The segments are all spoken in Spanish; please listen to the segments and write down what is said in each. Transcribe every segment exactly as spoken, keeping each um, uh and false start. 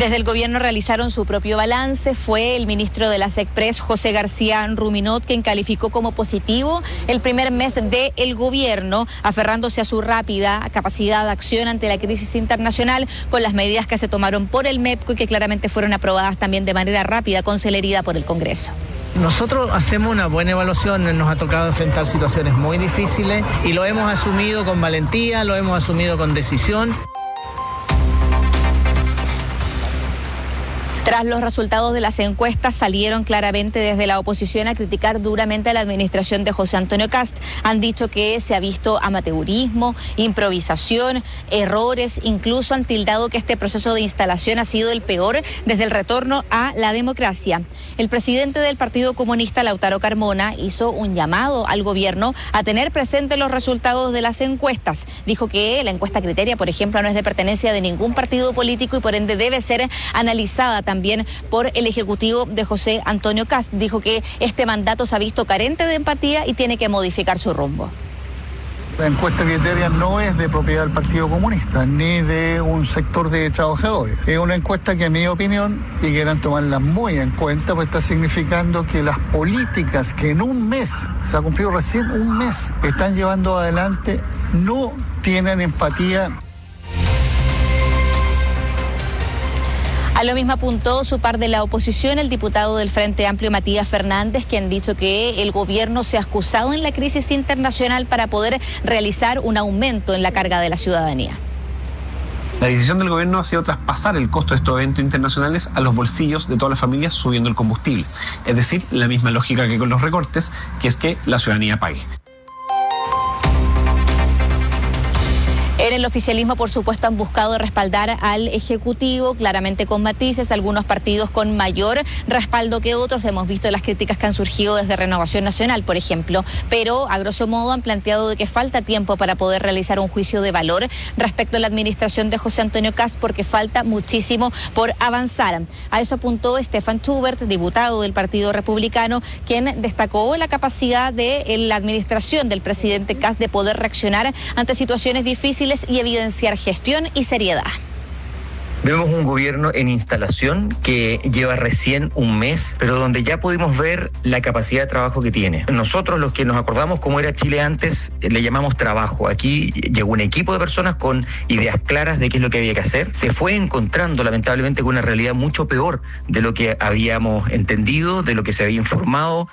Desde el gobierno realizaron su propio balance. Fue el ministro de la SECPRES, José García Ruminot, quien calificó como positivo el primer mes del gobierno, aferrándose a su rápida capacidad de acción ante la crisis internacional con las medidas que se tomaron por el MEPCO y que claramente fueron aprobadas también de manera rápida, con celeridad por el Congreso. Nosotros hacemos una buena evaluación, nos ha tocado enfrentar situaciones muy difíciles y lo hemos asumido con valentía, lo hemos asumido con decisión. Tras los resultados de las encuestas, salieron claramente desde la oposición a criticar duramente a la administración de José Antonio Kast. Han dicho que se ha visto amateurismo, improvisación, errores, incluso han tildado que este proceso de instalación ha sido el peor desde el retorno a la democracia. El presidente del Partido Comunista, Lautaro Carmona, hizo un llamado al gobierno a tener presentes los resultados de las encuestas. Dijo que la encuesta Criteria, por ejemplo, no es de pertenencia de ningún partido político y por ende debe ser analizada también también por el ejecutivo de José Antonio Kast. Dijo que este mandato se ha visto carente de empatía y tiene que modificar su rumbo. La encuesta Criteria no es de propiedad del Partido Comunista ni de un sector de trabajadores. Es una encuesta que, en mi opinión, y quieran tomarla muy en cuenta, pues está significando que las políticas que en un mes, se ha cumplido recién un mes, están llevando adelante, no tienen empatía. A lo mismo apuntó su par de la oposición, el diputado del Frente Amplio, Matías Fernández, quien ha dicho que el gobierno se ha excusado en la crisis internacional para poder realizar un aumento en la carga de la ciudadanía. La decisión del gobierno ha sido traspasar el costo de estos eventos internacionales a los bolsillos de todas las familias subiendo el combustible. Es decir, la misma lógica que con los recortes, que es que la ciudadanía pague. En el oficialismo, por supuesto, han buscado respaldar al Ejecutivo, claramente con matices, algunos partidos con mayor respaldo que otros. Hemos visto las críticas que han surgido desde Renovación Nacional, por ejemplo, pero a grosso modo han planteado de que falta tiempo para poder realizar un juicio de valor respecto a la administración de José Antonio Kast, porque falta muchísimo por avanzar. A eso apuntó Stefan Schubert, diputado del Partido Republicano, quien destacó la capacidad de la administración del presidente Kast de poder reaccionar ante situaciones difíciles y evidenciar gestión y seriedad. Vemos un gobierno en instalación que lleva recién un mes, pero donde ya pudimos ver la capacidad de trabajo que tiene. Nosotros, los que nos acordamos cómo era Chile antes, le llamamos trabajo. Aquí llegó un equipo de personas con ideas claras de qué es lo que había que hacer. Se fue encontrando, lamentablemente, con una realidad mucho peor de lo que habíamos entendido, de lo que se había informado.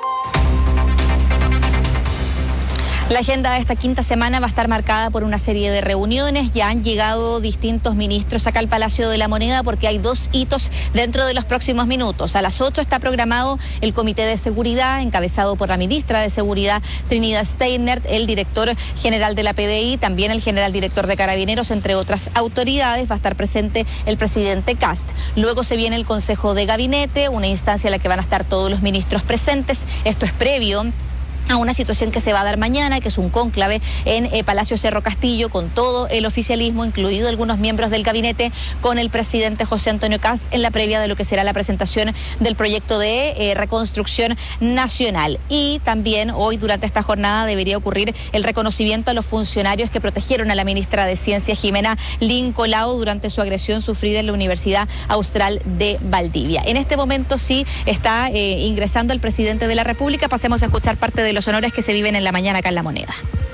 La agenda de esta quinta semana va a estar marcada por una serie de reuniones. Ya han llegado distintos ministros acá al Palacio de la Moneda porque hay dos hitos dentro de los próximos minutos. A las ocho está programado el Comité de Seguridad, encabezado por la ministra de Seguridad, Trinidad Steiner, el director general de la P D I, también el general director de Carabineros, entre otras autoridades. Va a estar presente el presidente Kast. Luego se viene el Consejo de Gabinete, una instancia en la que van a estar todos los ministros presentes. Esto es previo a una situación que se va a dar mañana, que es un cónclave en eh, Palacio Cerro Castillo, con todo el oficialismo, incluido algunos miembros del gabinete, con el presidente José Antonio Kast, en la previa de lo que será la presentación del proyecto de eh, reconstrucción nacional. Y también hoy, durante esta jornada, debería ocurrir el reconocimiento a los funcionarios que protegieron a la ministra de Ciencia, Jimena Lin Colao, durante su agresión sufrida en la Universidad Austral de Valdivia. En este momento sí está eh, ingresando el presidente de la República. Pasemos a escuchar parte de los honores que se viven en la mañana acá en La Moneda.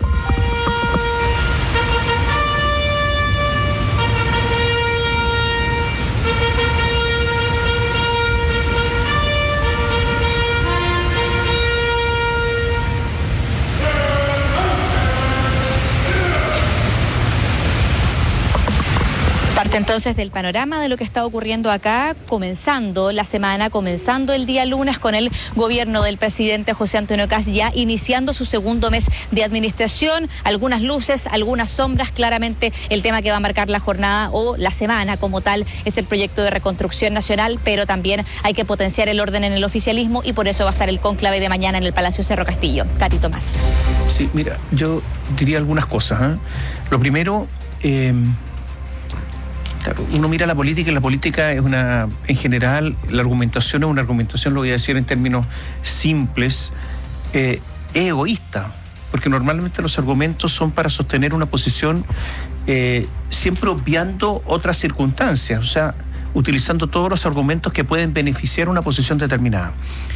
Parte entonces del panorama de lo que está ocurriendo acá, comenzando la semana, comenzando el día lunes con el gobierno del presidente José Antonio Kast ya iniciando su segundo mes de administración. Algunas luces, algunas sombras. Claramente el tema que va a marcar la jornada o la semana como tal es el proyecto de reconstrucción nacional, pero también hay que potenciar el orden en el oficialismo y por eso va a estar el cónclave de mañana en el Palacio Cerro Castillo. Cati Tomás. Sí, mira, yo diría algunas cosas, ¿eh? Lo primero, eh, claro, uno mira la política y la política es una, en general, la argumentación es una argumentación, lo voy a decir en términos simples, eh, es egoísta, porque normalmente los argumentos son para sostener una posición eh, siempre obviando otras circunstancias. O sea, utilizando todos los argumentos que pueden beneficiar una posición determinada.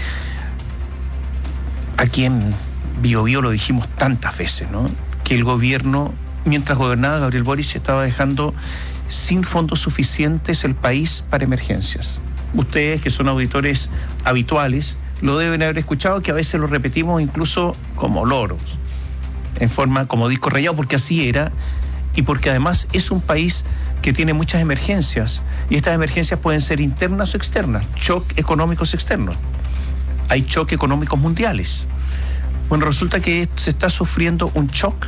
Aquí en Bio Bio lo dijimos tantas veces, ¿no? Que el gobierno, mientras gobernaba Gabriel Boric, estaba dejando sin fondos suficientes el país para emergencias. Ustedes, que son auditores habituales, lo deben haber escuchado, que a veces lo repetimos incluso como loros, en forma como disco rayado, porque así era, y porque además es un país que tiene muchas emergencias, y estas emergencias pueden ser internas o externas, shock económicos externos. Hay shock económicos mundiales. Bueno, resulta que se está sufriendo un shock.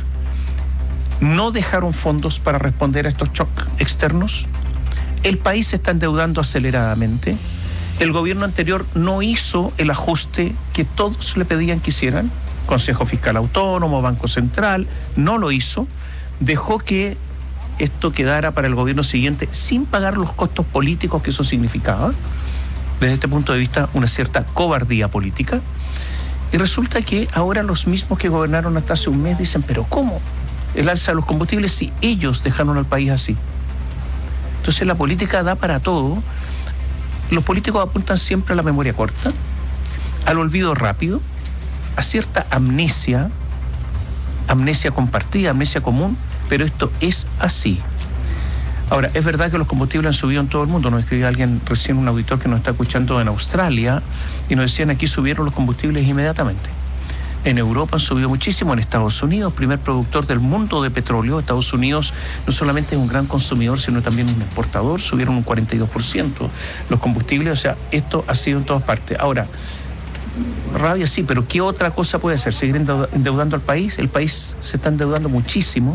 No dejaron fondos para responder a estos shocks externos. El país se está endeudando aceleradamente. El gobierno anterior no hizo el ajuste que todos le pedían que hicieran. Consejo Fiscal Autónomo, Banco Central, no lo hizo. Dejó que esto quedara para el gobierno siguiente sin pagar los costos políticos que eso significaba. Desde este punto de vista, una cierta cobardía política. Y resulta que ahora los mismos que gobernaron hasta hace un mes dicen, ¿pero cómo? El alza de los combustibles si ellos dejaron al país así. Entonces la política da para todo. Los políticos apuntan siempre a la memoria corta, al olvido rápido, a cierta amnesia, amnesia compartida, amnesia común, pero esto es así. Ahora, es verdad que los combustibles han subido en todo el mundo. Nos escribió alguien recién, un auditor que nos está escuchando en Australia, y nos decían aquí subieron los combustibles inmediatamente. En Europa han subido muchísimo, en Estados Unidos, primer productor del mundo de petróleo. Estados Unidos no solamente es un gran consumidor, sino también un exportador. Subieron un cuarenta y dos por ciento los combustibles, o sea, esto ha sido en todas partes. Ahora, rabia sí, pero ¿qué otra cosa puede hacer? ¿Seguir endeudando al país? El país se está endeudando muchísimo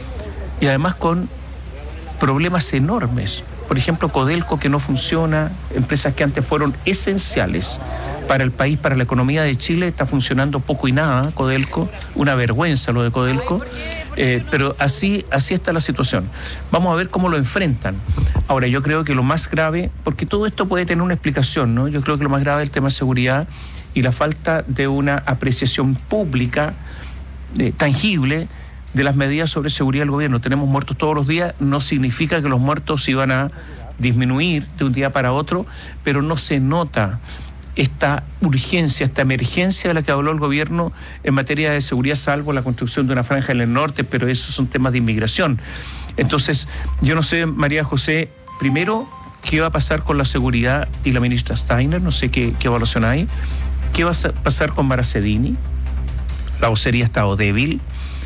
y además con problemas enormes. Por ejemplo, Codelco, que no funciona, empresas que antes fueron esenciales para el país, para la economía de Chile, está funcionando poco y nada, Codelco, una vergüenza lo de Codelco, eh, pero así, así está la situación. Vamos a ver cómo lo enfrentan. Ahora, yo creo que lo más grave, porque todo esto puede tener una explicación, ¿no? Yo creo que lo más grave es el tema de seguridad y la falta de una apreciación pública eh, tangible de las medidas sobre seguridad del gobierno. Tenemos muertos todos los días, no significa que los muertos iban a disminuir de un día para otro, pero no se nota esta urgencia, esta emergencia de la que habló el gobierno en materia de seguridad, salvo la construcción de una franja en el norte, pero esos son temas de inmigración. Entonces, yo no sé, María José, primero, ¿qué va a pasar con la seguridad y la ministra Steiner? No sé qué, qué evaluación hay. ¿Qué va a pasar con Maracedini? La vocería ha estado débil.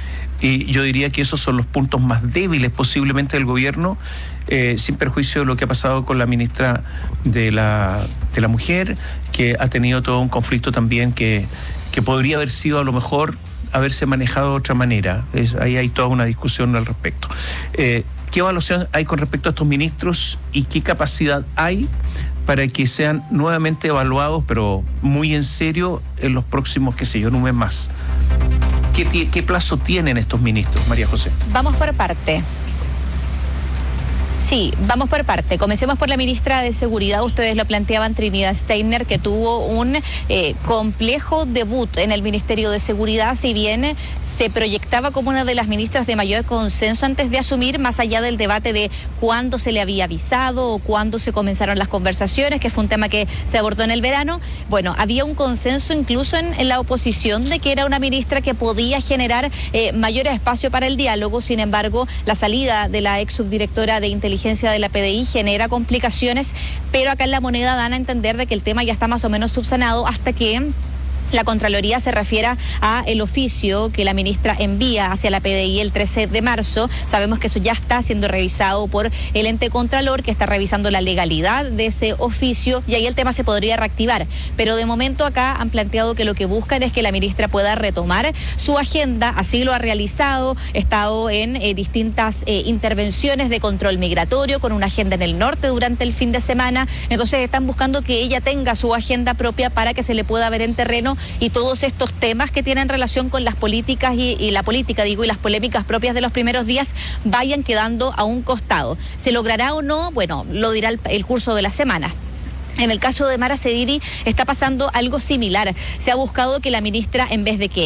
Y yo diría que esos son los puntos más débiles posiblemente del gobierno, eh, sin perjuicio de lo que ha pasado con la ministra de la, de la Mujer, que ha tenido todo un conflicto también que, que podría haber sido a lo mejor haberse manejado de otra manera. Es, ahí hay toda una discusión al respecto. Eh, ¿Qué evaluación hay con respecto a estos ministros y qué capacidad hay para que sean nuevamente evaluados, pero muy en serio, en los próximos, qué sé yo, en un mes más? ¿Qué, ¿Qué plazo tienen estos ministros, María José? Vamos por parte. Sí, vamos por parte. Comencemos por la ministra de Seguridad. Ustedes lo planteaban, Trinidad Steiner, que tuvo un eh, complejo debut en el Ministerio de Seguridad, si bien se proyectaba como una de las ministras de mayor consenso antes de asumir, más allá del debate de cuándo se le había avisado o cuándo se comenzaron las conversaciones, que fue un tema que se abordó en el verano. Bueno, había un consenso incluso en, en la oposición de que era una ministra que podía generar eh, mayor espacio para el diálogo. Sin embargo, la salida de la ex subdirectora de Inteligencia inteligencia de la P D I genera complicaciones, pero acá en La Moneda dan a entender de que el tema ya está más o menos subsanado hasta que la Contraloría se refiera a el oficio que la ministra envía hacia la P D I el trece de marzo. Sabemos que eso ya está siendo revisado por el ente Contralor, que está revisando la legalidad de ese oficio, y ahí el tema se podría reactivar. Pero de momento acá han planteado que lo que buscan es que la ministra pueda retomar su agenda. Así lo ha realizado, ha estado en eh, distintas eh, intervenciones de control migratorio, con una agenda en el norte durante el fin de semana. Entonces están buscando que ella tenga su agenda propia para que se le pueda ver en terreno y todos estos temas que tienen relación con las políticas y, y la política, digo, y las polémicas propias de los primeros días vayan quedando a un costado. ¿Se logrará o no? Bueno, lo dirá el, el curso de la semana. En el caso de Maracedini está pasando algo similar. Se ha buscado que la ministra, en vez de que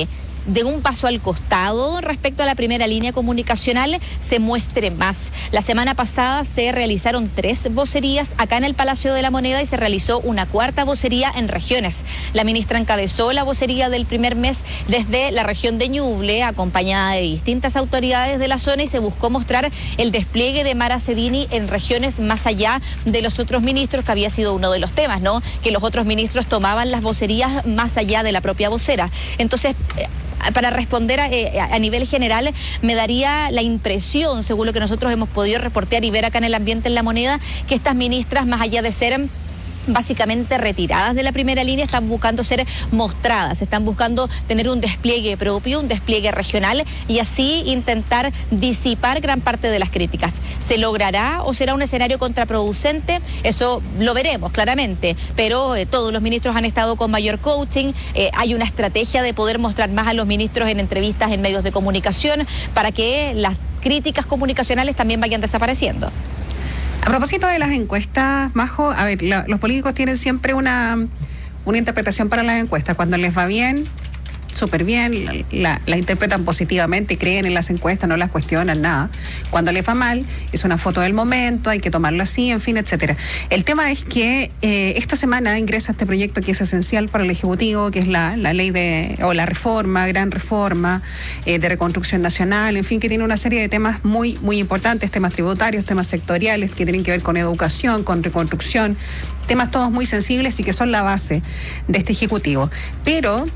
de un paso al costado respecto a la primera línea comunicacional se muestre más. La semana pasada se realizaron tres vocerías acá en el Palacio de la Moneda y se realizó una cuarta vocería en regiones. La ministra encabezó la vocería del primer mes desde la región de Ñuble, acompañada de distintas autoridades de la zona, y se buscó mostrar el despliegue de Mara Sedini en regiones más allá de los otros ministros, que había sido uno de los temas, ¿no? Que los otros ministros tomaban las vocerías más allá de la propia vocera. Entonces, para responder a, a nivel general, me daría la impresión, según lo que nosotros hemos podido reportear y ver acá en el ambiente en La Moneda, que estas ministras, más allá de ser básicamente retiradas de la primera línea, están buscando ser mostradas, están buscando tener un despliegue propio, un despliegue regional, y así intentar disipar gran parte de las críticas. ¿Se logrará o será un escenario contraproducente? Eso lo veremos claramente, pero eh, todos los ministros han estado con mayor coaching, eh, hay una estrategia de poder mostrar más a los ministros en entrevistas en medios de comunicación para que las críticas comunicacionales también vayan desapareciendo. A propósito de las encuestas, Majo, a ver, la, los políticos tienen siempre una, una interpretación para las encuestas. Cuando les va bien, súper bien, la, la, la interpretan positivamente, creen en las encuestas, no las cuestionan, nada. Cuando les va mal, es una foto del momento, hay que tomarlo así, en fin, etcétera. El tema es que eh, esta semana ingresa este proyecto que es esencial para el Ejecutivo, que es la, la ley de, o la reforma, gran reforma eh, de reconstrucción nacional, en fin, que tiene una serie de temas muy, muy importantes, temas tributarios, temas sectoriales, que tienen que ver con educación, con reconstrucción, temas todos muy sensibles y que son la base de este Ejecutivo. Pero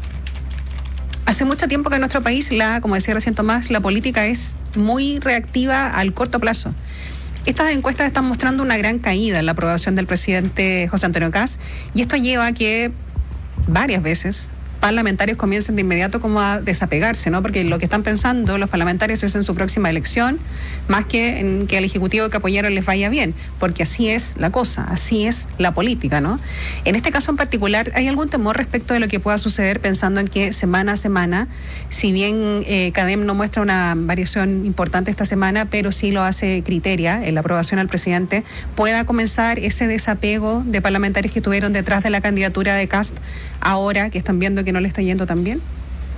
hace mucho tiempo que en nuestro país, la, como decía recién Tomás, la política es muy reactiva al corto plazo. Estas encuestas están mostrando una gran caída en la aprobación del presidente José Antonio Kast, y esto lleva a que varias veces parlamentarios comiencen de inmediato como a desapegarse, ¿no? Porque lo que están pensando los parlamentarios es en su próxima elección, más que en que al Ejecutivo que apoyaron les vaya bien, porque así es la cosa, así es la política, ¿no? En este caso en particular, ¿hay algún temor respecto de lo que pueda suceder, pensando en que semana a semana, si bien eh, CADEM no muestra una variación importante esta semana, pero sí lo hace Criteria en la aprobación al presidente, pueda comenzar ese desapego de parlamentarios que estuvieron detrás de la candidatura de Kast, ahora que están viendo que no le está yendo tan bien?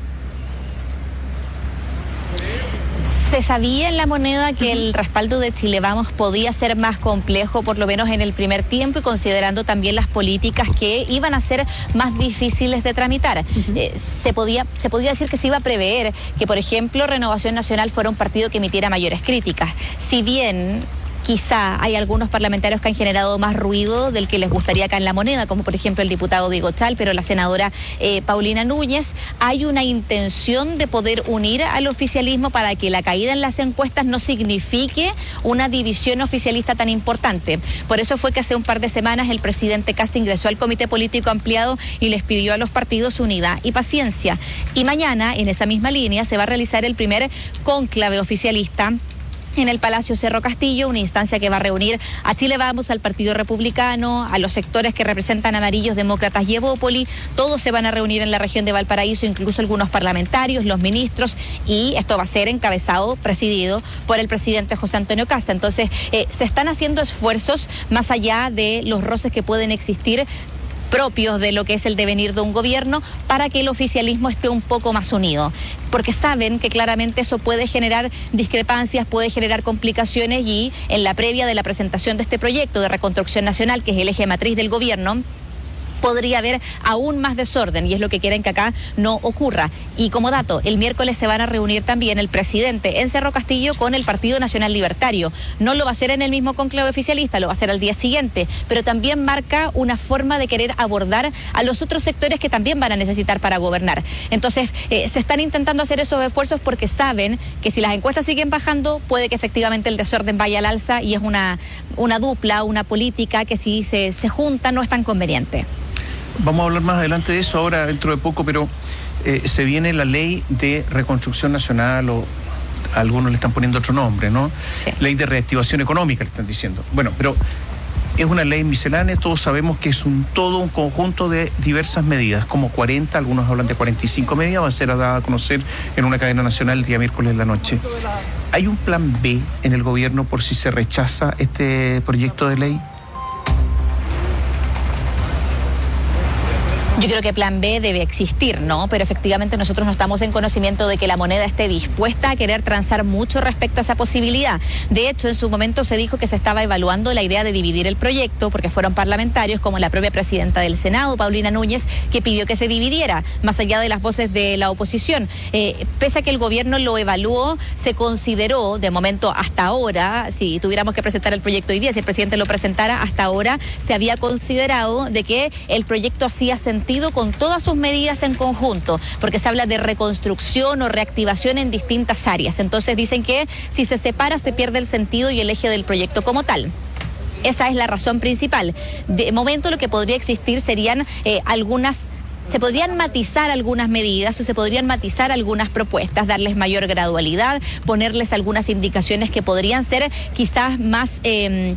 Se sabía en La Moneda que el respaldo de Chile Vamos podía ser más complejo, por lo menos en el primer tiempo, y considerando también las políticas que iban a ser más difíciles de tramitar. Uh-huh. Eh, se podía, se podía decir que se iba a prever que, por ejemplo, Renovación Nacional fuera un partido que emitiera mayores críticas. Si bien quizá hay algunos parlamentarios que han generado más ruido del que les gustaría acá en La Moneda, como por ejemplo el diputado Diego Chal, pero la senadora eh, Paulina Núñez, hay una intención de poder unir al oficialismo para que la caída en las encuestas no signifique una división oficialista tan importante. Por eso fue que hace un par de semanas el presidente Kast ingresó al Comité Político Ampliado y les pidió a los partidos unidad y paciencia. Y mañana, en esa misma línea, se va a realizar el primer cónclave oficialista en el Palacio Cerro Castillo, una instancia que va a reunir a Chile Vamos, al Partido Republicano, a los sectores que representan Amarillos, Demócratas y Evópoli. Todos se van a reunir en la región de Valparaíso, incluso algunos parlamentarios, los ministros, y esto va a ser encabezado, presidido por el presidente José Antonio Kast. Entonces, eh, se están haciendo esfuerzos más allá de los roces que pueden existir propios de lo que es el devenir de un gobierno, para que el oficialismo esté un poco más unido, porque saben que claramente eso puede generar discrepancias, puede generar complicaciones, y en la previa de la presentación de este proyecto de reconstrucción nacional, que es el eje matriz del gobierno, podría haber aún más desorden, y es lo que quieren que acá no ocurra. Y como dato, el miércoles se van a reunir también el presidente en Cerro Castillo con el Partido Nacional Libertario. No lo va a hacer en el mismo conclave oficialista, lo va a hacer al día siguiente, pero también marca una forma de querer abordar a los otros sectores que también van a necesitar para gobernar. Entonces, eh, se están intentando hacer esos esfuerzos porque saben que si las encuestas siguen bajando, puede que efectivamente el desorden vaya al alza, y es una, una dupla, una política que si se, se junta no es tan conveniente. Vamos a hablar más adelante de eso ahora, dentro de poco, pero eh, se viene la ley de reconstrucción nacional, o algunos le están poniendo otro nombre, ¿no? Sí. Ley de reactivación económica, le están diciendo. Bueno, pero es una ley miscelánea, todos sabemos que es un todo un conjunto de diversas medidas, como cuarenta, algunos hablan de cuarenta y cinco medidas, va a ser dada a conocer en una cadena nacional el día miércoles en la noche. ¿Hay un plan B en el gobierno por si se rechaza este proyecto de ley? Yo creo que plan B debe existir, ¿no? Pero efectivamente nosotros no estamos en conocimiento de que la moneda esté dispuesta a querer transar mucho respecto a esa posibilidad. De hecho, en su momento se dijo que se estaba evaluando la idea de dividir el proyecto, porque fueron parlamentarios como la propia presidenta del Senado, Paulina Núñez, que pidió que se dividiera, más allá de las voces de la oposición. Eh, pese a que el gobierno lo evaluó, se consideró, de momento hasta ahora, si tuviéramos que presentar el proyecto hoy día, si el presidente lo presentara, hasta ahora se había considerado de que el proyecto hacía sentido con todas sus medidas en conjunto, porque se habla de reconstrucción o reactivación en distintas áreas. Entonces dicen que si se separa se pierde el sentido y el eje del proyecto como tal. Esa es la razón principal. De momento lo que podría existir serían eh, algunas... Se podrían matizar algunas medidas o se podrían matizar algunas propuestas, darles mayor gradualidad, ponerles algunas indicaciones que podrían ser quizás más... Eh,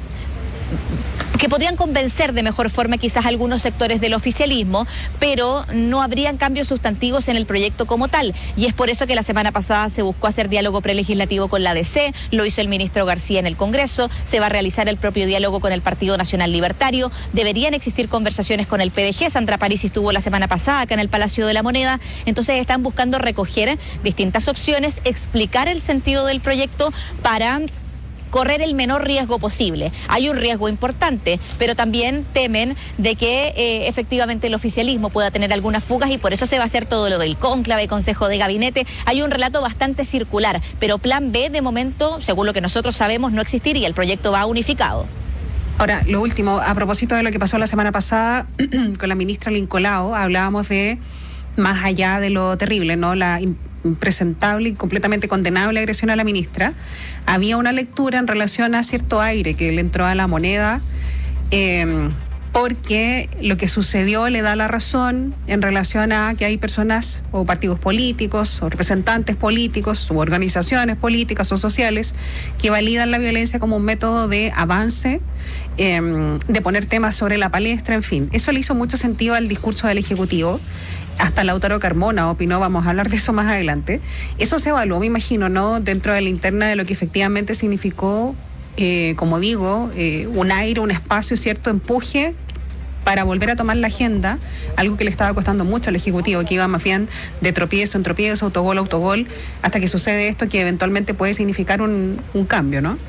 que podrían convencer de mejor forma quizás algunos sectores del oficialismo, pero no habrían cambios sustantivos en el proyecto como tal. Y es por eso que la semana pasada se buscó hacer diálogo prelegislativo con la A D C, lo hizo el ministro García en el Congreso, se va a realizar el propio diálogo con el Partido Nacional Libertario, deberían existir conversaciones con el P D G, Sandra París estuvo la semana pasada acá en el Palacio de la Moneda, entonces están buscando recoger distintas opciones, explicar el sentido del proyecto para correr el menor riesgo posible. Hay un riesgo importante, pero también temen de que eh, efectivamente el oficialismo pueda tener algunas fugas y por eso se va a hacer todo lo del cónclave, consejo de gabinete. Hay un relato bastante circular, pero plan B de momento, según lo que nosotros sabemos, no existiría. El proyecto va unificado. Ahora, lo último, a propósito de lo que pasó la semana pasada con la ministra Lincolao, hablábamos de, más allá de lo terrible, ¿no? La impresentable y completamente condenable agresión a la ministra, había una lectura en relación a cierto aire que le entró a la moneda, eh, porque lo que sucedió le da la razón en relación a que hay personas o partidos políticos o representantes políticos u organizaciones políticas o sociales que validan la violencia como un método de avance, eh, de poner temas sobre la palestra, en fin. Eso le hizo mucho sentido al discurso del Ejecutivo. Hasta Lautaro Carmona opinó, vamos a hablar de eso más adelante. Eso se evaluó, me imagino, ¿no? Dentro de la interna de lo que efectivamente significó, eh, como digo, eh, un aire, un espacio, cierto empuje para volver a tomar la agenda, algo que le estaba costando mucho al Ejecutivo, que iba más bien de tropiezo en tropiezo, autogol, autogol, hasta que sucede esto que eventualmente puede significar un, un cambio, ¿no?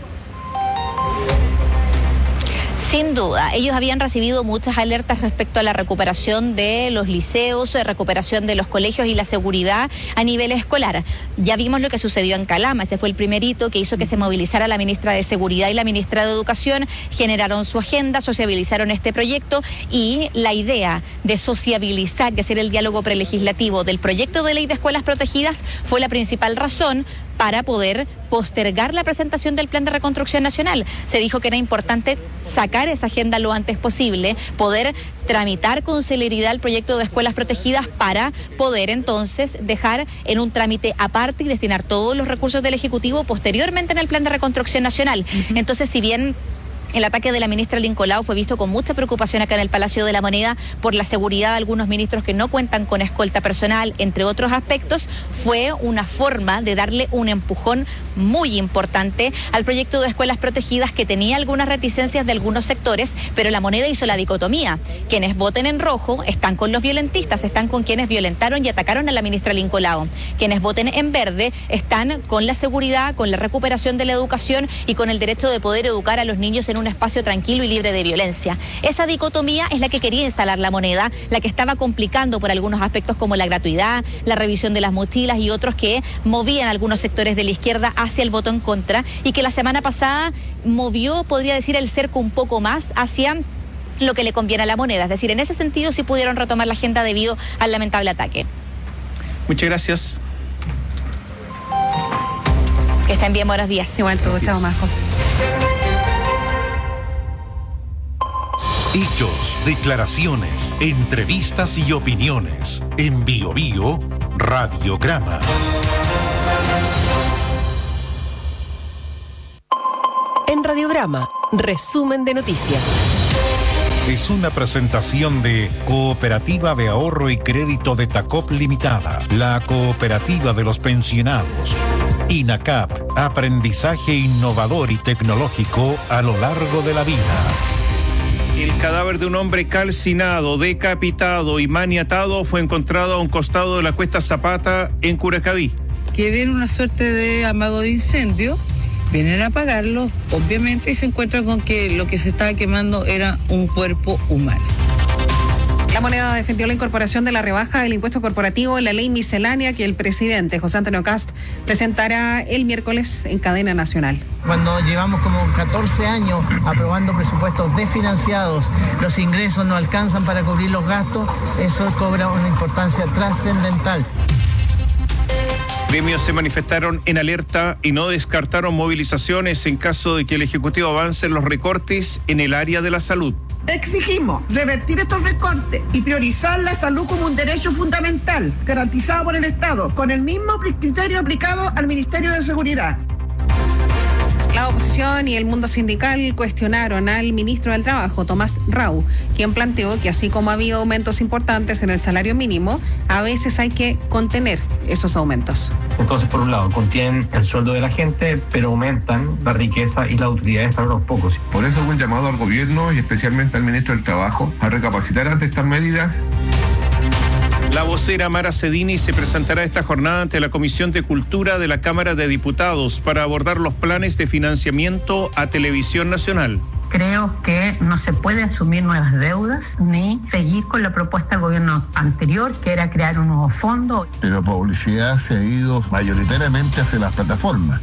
Sin duda, ellos habían recibido muchas alertas respecto a la recuperación de los liceos, recuperación de los colegios y la seguridad a nivel escolar. Ya vimos lo que sucedió en Calama, ese fue el primer hito que hizo que se movilizara la ministra de Seguridad y la ministra de Educación, generaron su agenda, sociabilizaron este proyecto y la idea de sociabilizar y hacer el diálogo prelegislativo del proyecto de ley de escuelas protegidas fue la principal razón para poder postergar la presentación del Plan de Reconstrucción Nacional. Se dijo que era importante sacar esa agenda lo antes posible, poder tramitar con celeridad el proyecto de escuelas protegidas para poder entonces dejar en un trámite aparte y destinar todos los recursos del Ejecutivo posteriormente en el Plan de Reconstrucción Nacional. Uh-huh. Entonces, si bien el ataque de la ministra Lincolao fue visto con mucha preocupación acá en el Palacio de la Moneda por la seguridad de algunos ministros que no cuentan con escolta personal, entre otros aspectos, fue una forma de darle un empujón muy importante al proyecto de escuelas protegidas que tenía algunas reticencias de algunos sectores, pero la Moneda hizo la dicotomía. Quienes voten en rojo están con los violentistas, están con quienes violentaron y atacaron a la ministra Lincolao. Quienes voten en verde están con la seguridad, con la recuperación de la educación y con el derecho de poder educar a los niños en un espacio tranquilo y libre de violencia. Esa dicotomía es la que quería instalar la Moneda, la que estaba complicando por algunos aspectos como la gratuidad, la revisión de las mochilas y otros que movían algunos sectores de la izquierda hacia el voto en contra y que la semana pasada movió, podría decir, el cerco un poco más hacia lo que le conviene a la Moneda. Es decir, en ese sentido sí pudieron retomar la agenda debido al lamentable ataque. Muchas gracias. Que estén bien, buenos días. Igual todo, chao, Majo. Hechos, declaraciones, entrevistas y opiniones. En Bio Bio, Radiograma. En Radiograma, resumen de noticias. Es una presentación de Cooperativa de Ahorro y Crédito de Tacop Limitada, la cooperativa de los pensionados. INACAP, aprendizaje innovador y tecnológico a lo largo de la vida. El cadáver de un hombre calcinado, decapitado y maniatado fue encontrado a un costado de la cuesta Zapata en Curacaví. Que viene una suerte de amago de incendio, vienen a apagarlo, obviamente, y se encuentran con que lo que se estaba quemando era un cuerpo humano. La Moneda defendió la incorporación de la rebaja del impuesto corporativo en la ley miscelánea que el presidente José Antonio Kast presentará el miércoles en cadena nacional. Cuando llevamos como catorce años aprobando presupuestos desfinanciados, los ingresos no alcanzan para cubrir los gastos, eso cobra una importancia trascendental. Gremios se manifestaron en alerta y no descartaron movilizaciones en caso de que el Ejecutivo avance en los recortes en el área de la salud. Exigimos revertir estos recortes y priorizar la salud como un derecho fundamental garantizado por el Estado, con el mismo criterio aplicado al Ministerio de Seguridad. La oposición y el mundo sindical cuestionaron al ministro del Trabajo, Tomás Rau, quien planteó que así como ha habido aumentos importantes en el salario mínimo, a veces hay que contener esos aumentos. Entonces, por un lado, contienen el sueldo de la gente, pero aumentan la riqueza y las utilidades para unos pocos. Por eso hago un llamado al gobierno y especialmente al ministro del Trabajo a recapacitar ante estas medidas. La vocera Mara Cedini se presentará esta jornada ante la Comisión de Cultura de la Cámara de Diputados para abordar los planes de financiamiento a Televisión Nacional. Creo que no se puede asumir nuevas deudas ni seguir con la propuesta del gobierno anterior, que era crear un nuevo fondo. Pero publicidad se ha ido mayoritariamente hacia las plataformas.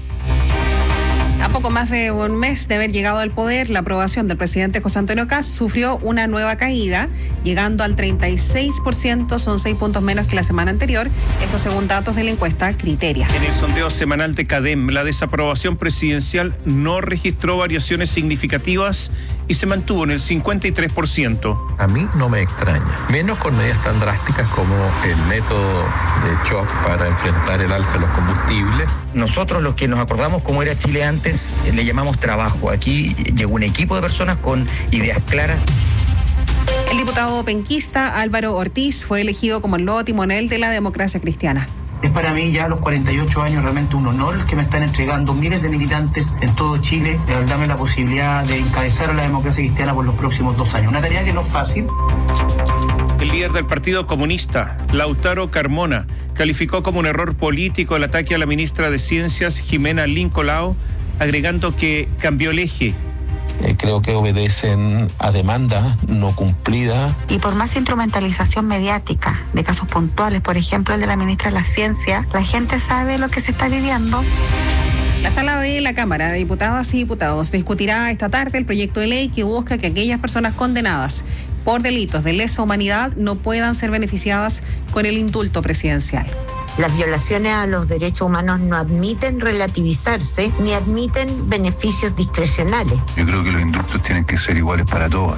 A poco más de un mes de haber llegado al poder, la aprobación del presidente José Antonio Kast sufrió una nueva caída, llegando al treinta y seis por ciento, son seis puntos menos que la semana anterior, esto según datos de la encuesta Criteria. En el sondeo semanal de CADEM, la desaprobación presidencial no registró variaciones significativas y se mantuvo en el cincuenta y tres por ciento. A mí no me extraña, menos con medidas tan drásticas como el método de shock para enfrentar el alza de los combustibles. Nosotros, los que nos acordamos cómo era Chile antes, le llamamos trabajo. Aquí llegó un equipo de personas con ideas claras. El diputado penquista Álvaro Ortiz fue elegido como el nuevo timonel de la democracia cristiana. Es para mí ya a los cuarenta y ocho años realmente un honor que me están entregando miles de militantes en todo Chile, de darme la posibilidad de encabezar a la democracia cristiana por los próximos dos años. Una tarea que no es fácil. El líder del Partido Comunista, Lautaro Carmona, calificó como un error político el ataque a la ministra de Ciencias, Jimena Lincolao, agregando que cambió el eje. Eh, creo que obedecen a demanda no cumplida. Y por más instrumentalización mediática de casos puntuales, por ejemplo el de la ministra de la Ciencia, la gente sabe lo que se está viviendo. La sala de la Cámara de Diputadas y Diputados discutirá esta tarde el proyecto de ley que busca que aquellas personas condenadas por delitos de lesa humanidad no puedan ser beneficiadas con el indulto presidencial. Las violaciones a los derechos humanos no admiten relativizarse ni admiten beneficios discrecionales. Yo creo que los indultos tienen que ser iguales para todos.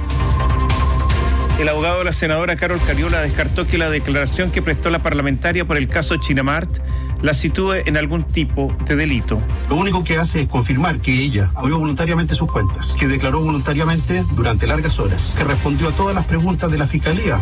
El abogado de la senadora Carol Cariola descartó que la declaración que prestó la parlamentaria por el caso Chinamart la sitúe en algún tipo de delito. Lo único que hace es confirmar que ella abrió voluntariamente sus cuentas, que declaró voluntariamente durante largas horas, que respondió a todas las preguntas de la Fiscalía.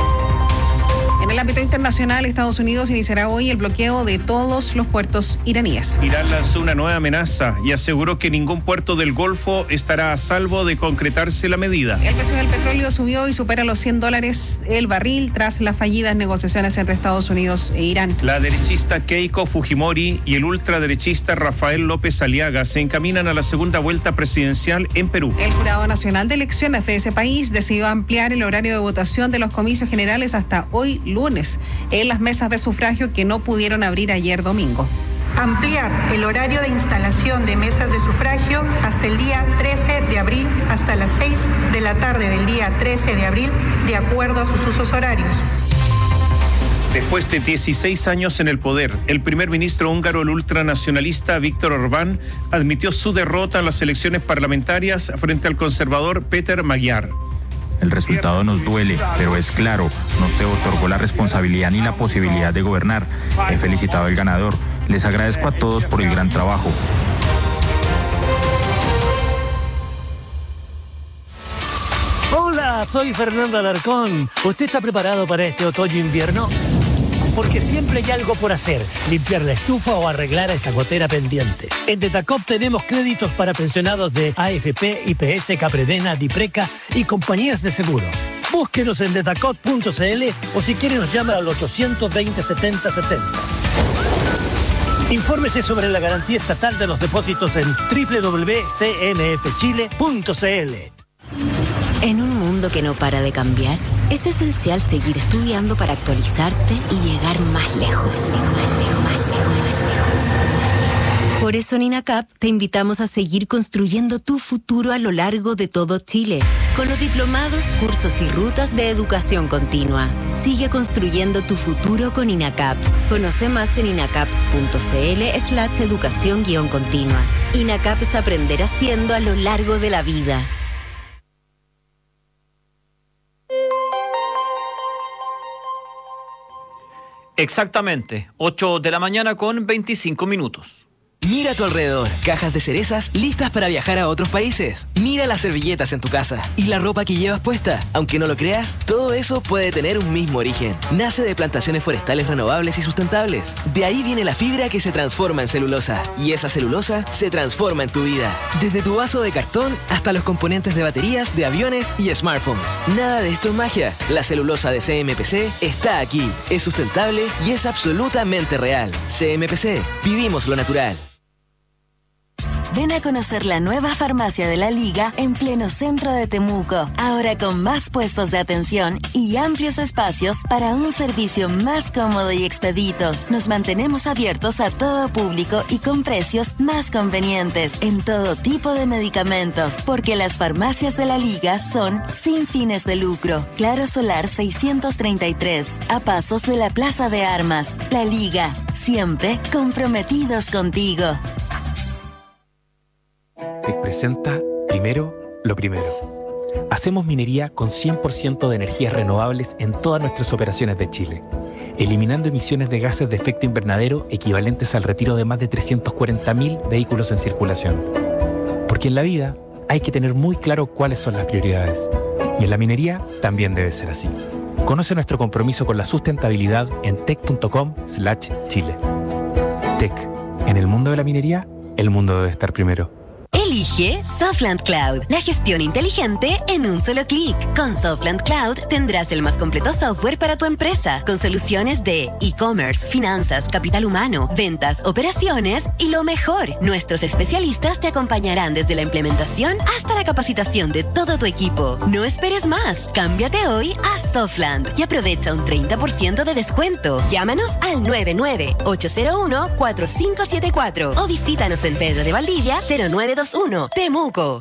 En el ámbito internacional, Estados Unidos iniciará hoy el bloqueo de todos los puertos iraníes. Irán lanzó una nueva amenaza y aseguró que ningún puerto del Golfo estará a salvo de concretarse la medida. El precio del petróleo subió y supera los cien dólares el barril tras las fallidas negociaciones entre Estados Unidos e Irán. La derechista Keiko Fujimori y el ultraderechista Rafael López Aliaga se encaminan a la segunda vuelta presidencial en Perú. El Jurado Nacional de Elecciones de ese país decidió ampliar el horario de votación de los comicios generales hasta hoy lunes en las mesas de sufragio que no pudieron abrir ayer domingo. Ampliar el horario de instalación de mesas de sufragio hasta el día trece de abril hasta las seis de la tarde del día trece de abril, de acuerdo a sus usos horarios. Después de dieciséis años en el poder, el primer ministro húngaro, el ultranacionalista Viktor Orbán, admitió su derrota en las elecciones parlamentarias frente al conservador Péter Magyar. El resultado nos duele, pero es claro, no se otorgó la responsabilidad ni la posibilidad de gobernar. He felicitado al ganador. Les agradezco a todos por el gran trabajo. Hola, soy Fernando Alarcón. ¿Usted está preparado para este otoño-invierno? Porque siempre hay algo por hacer, limpiar la estufa o arreglar esa gotera pendiente. En Detacop tenemos créditos para pensionados de A F P, I P S, Capredena, Dipreca y compañías de seguros. Búsquenos en detacop punto c l o si quiere nos llama al ochocientos veinte, setenta setenta. Infórmese sobre la garantía estatal de los depósitos en doble u doble u doble u punto c n f chile punto c l. En un mundo que no para de cambiar, es esencial seguir estudiando para actualizarte y llegar más lejos. Más lejos, más lejos, más lejos. Por eso en INACAP te invitamos a seguir construyendo tu futuro a lo largo de todo Chile, con los diplomados, cursos y rutas de educación continua. Sigue construyendo tu futuro con INACAP. Conoce más en inacap punto c l slash educación guión continua. INACAP es aprender haciendo a lo largo de la vida. Exactamente, ocho de la mañana con veinticinco minutos. Mira a tu alrededor, cajas de cerezas listas para viajar a otros países. Mira las servilletas en tu casa y la ropa que llevas puesta. Aunque no lo creas, todo eso puede tener un mismo origen. Nace de plantaciones forestales renovables y sustentables. De ahí viene la fibra que se transforma en celulosa. Y esa celulosa se transforma en tu vida. Desde tu vaso de cartón hasta los componentes de baterías, de aviones y smartphones. Nada de esto es magia. La celulosa de C M P C está aquí. Es sustentable y es absolutamente real. C M P C. Vivimos lo natural. Ven a conocer la nueva farmacia de la Liga en pleno centro de Temuco. Ahora con más puestos de atención y amplios espacios para un servicio más cómodo y expedito. Nos mantenemos abiertos a todo público y con precios más convenientes en todo tipo de medicamentos. Porque las farmacias de la Liga son sin fines de lucro. Claro Solar seiscientos treinta y tres, a pasos de la Plaza de Armas. La Liga, siempre comprometidos contigo. Te presenta Primero lo Primero. Hacemos minería con cien por ciento de energías renovables en todas nuestras operaciones de Chile, eliminando emisiones de gases de efecto invernadero equivalentes al retiro de más de trescientos cuarenta mil vehículos en circulación. Porque en la vida hay que tener muy claro cuáles son las prioridades. Y en la minería también debe ser así. Conoce nuestro compromiso con la sustentabilidad en tec punto com slash chile. Tec. En el mundo de la minería, el mundo debe estar primero. Elige Softland Cloud, la gestión inteligente en un solo clic. Con Softland Cloud tendrás el más completo software para tu empresa, con soluciones de e-commerce, finanzas, capital humano, ventas, operaciones y lo mejor, nuestros especialistas te acompañarán desde la implementación hasta la capacitación de todo tu equipo. No esperes más, cámbiate hoy a Softland y aprovecha un treinta por ciento de descuento. Llámanos al nueve nueve ocho cero uno cuatro cinco siete cuatro o visítanos en Pedro de Valdivia cero nueve dos uno, Temuco.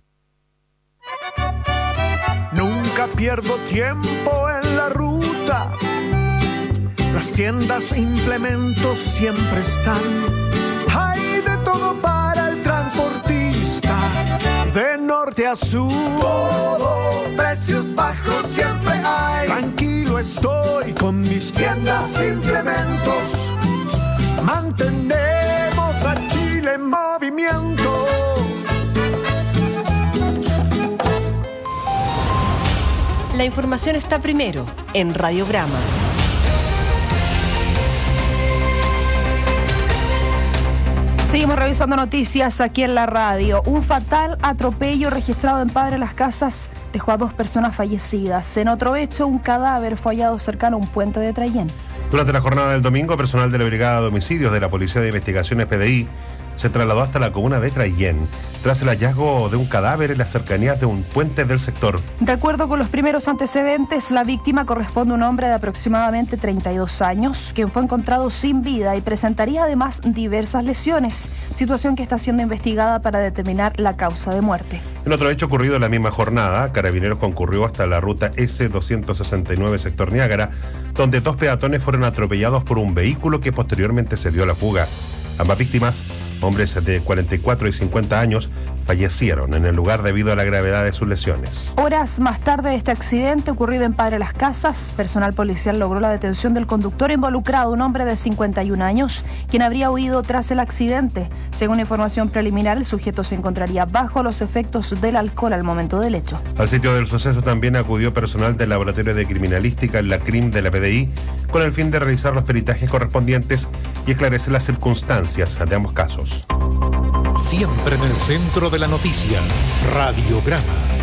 Nunca pierdo tiempo en la ruta. Las tiendas e implementos siempre están. Hay de todo para el transportista. De norte a sur, todo, precios bajos siempre hay. Tranquilo estoy con mis tiendas e implementos. Mantenemos a Chile en movimiento. La información está primero en Radiograma. Seguimos revisando noticias aquí en la radio. Un fatal atropello registrado en Padre Las Casas dejó a dos personas fallecidas. En otro hecho, un cadáver fue hallado cercano a un puente de Trayén. Durante la jornada del domingo, personal de la Brigada de Homicidios de la Policía de Investigaciones P D I se trasladó hasta la comuna de Trayén tras el hallazgo de un cadáver en las cercanías de un puente del sector. De acuerdo con los primeros antecedentes, la víctima corresponde a un hombre de aproximadamente treinta y dos años, quien fue encontrado sin vida y presentaría además diversas lesiones, situación que está siendo investigada para determinar la causa de muerte. En otro hecho ocurrido en la misma jornada, Carabineros concurrió hasta la ruta ese doscientos sesenta y nueve sector Niágara, donde dos peatones fueron atropellados por un vehículo que posteriormente se dio a la fuga. Ambas víctimas, hombres de cuarenta y cuatro y cincuenta años, fallecieron en el lugar debido a la gravedad de sus lesiones. Horas más tarde de este accidente ocurrido en Padre Las Casas, personal policial logró la detención del conductor involucrado, un hombre de cincuenta y un años, quien habría huido tras el accidente. Según información preliminar, el sujeto se encontraría bajo los efectos del alcohol al momento del hecho. Al sitio del suceso también acudió personal del Laboratorio de Criminalística en la C R I M de la P D I con el fin de realizar los peritajes correspondientes y esclarecer las circunstancias de ambos casos. Siempre en el centro de la noticia, Radiograma.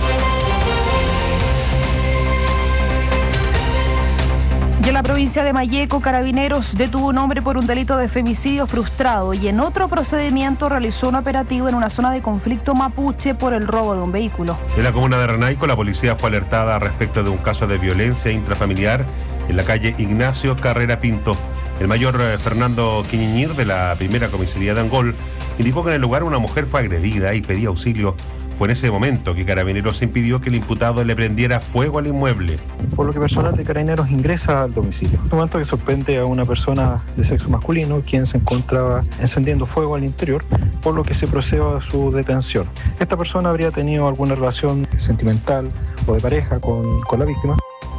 Y en la provincia de Malleco, Carabineros detuvo a un hombre por un delito de femicidio frustrado y en otro procedimiento realizó un operativo en una zona de conflicto mapuche por el robo de un vehículo. En la comuna de Renaico, la policía fue alertada respecto de un caso de violencia intrafamiliar en la calle Ignacio Carrera Pinto. El mayor Fernando Quiñiñir, de la primera comisaría de Angol, indicó que en el lugar una mujer fue agredida y pedía auxilio. Fue en ese momento que Carabineros impidió que el imputado le prendiera fuego al inmueble. Por lo que personal de Carabineros ingresa al domicilio. En un momento que sorprende a una persona de sexo masculino, quien se encontraba encendiendo fuego al interior, por lo que se procede a su detención. Esta persona habría tenido alguna relación sentimental o de pareja con, con la víctima.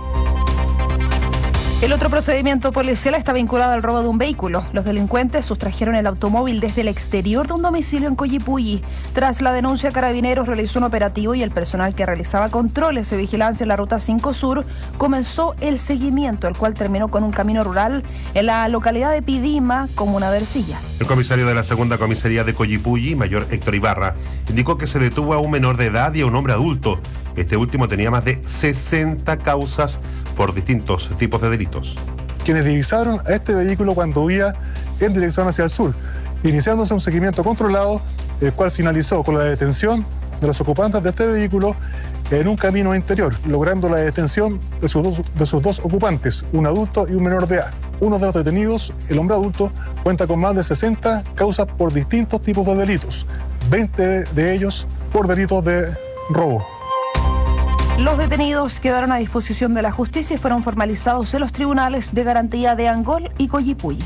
El otro procedimiento policial está vinculado al robo de un vehículo. Los delincuentes sustrajeron el automóvil desde el exterior de un domicilio en Coyipulli. Tras la denuncia, Carabineros realizó un operativo y el personal que realizaba controles de vigilancia en la Ruta cinco Sur comenzó el seguimiento, el cual terminó con un camino rural en la localidad de Pidima, comuna de Ercilla. El comisario de la segunda comisaría de Coyipulli, mayor Héctor Ibarra, indicó que se detuvo a un menor de edad y a un hombre adulto. Este último tenía más de sesenta causas por distintos tipos de delitos. Quienes divisaron a este vehículo cuando huía en dirección hacia el sur, iniciándose un seguimiento controlado, el cual finalizó con la detención de los ocupantes de este vehículo en un camino interior, logrando la detención de sus dos, de sus dos ocupantes, un adulto y un menor de edad. Uno de los detenidos, el hombre adulto, cuenta con más de sesenta causas por distintos tipos de delitos, veinte de ellos por delitos de robo. Los detenidos quedaron a disposición de la justicia y fueron formalizados en los tribunales de garantía de Angol y Coyipulli.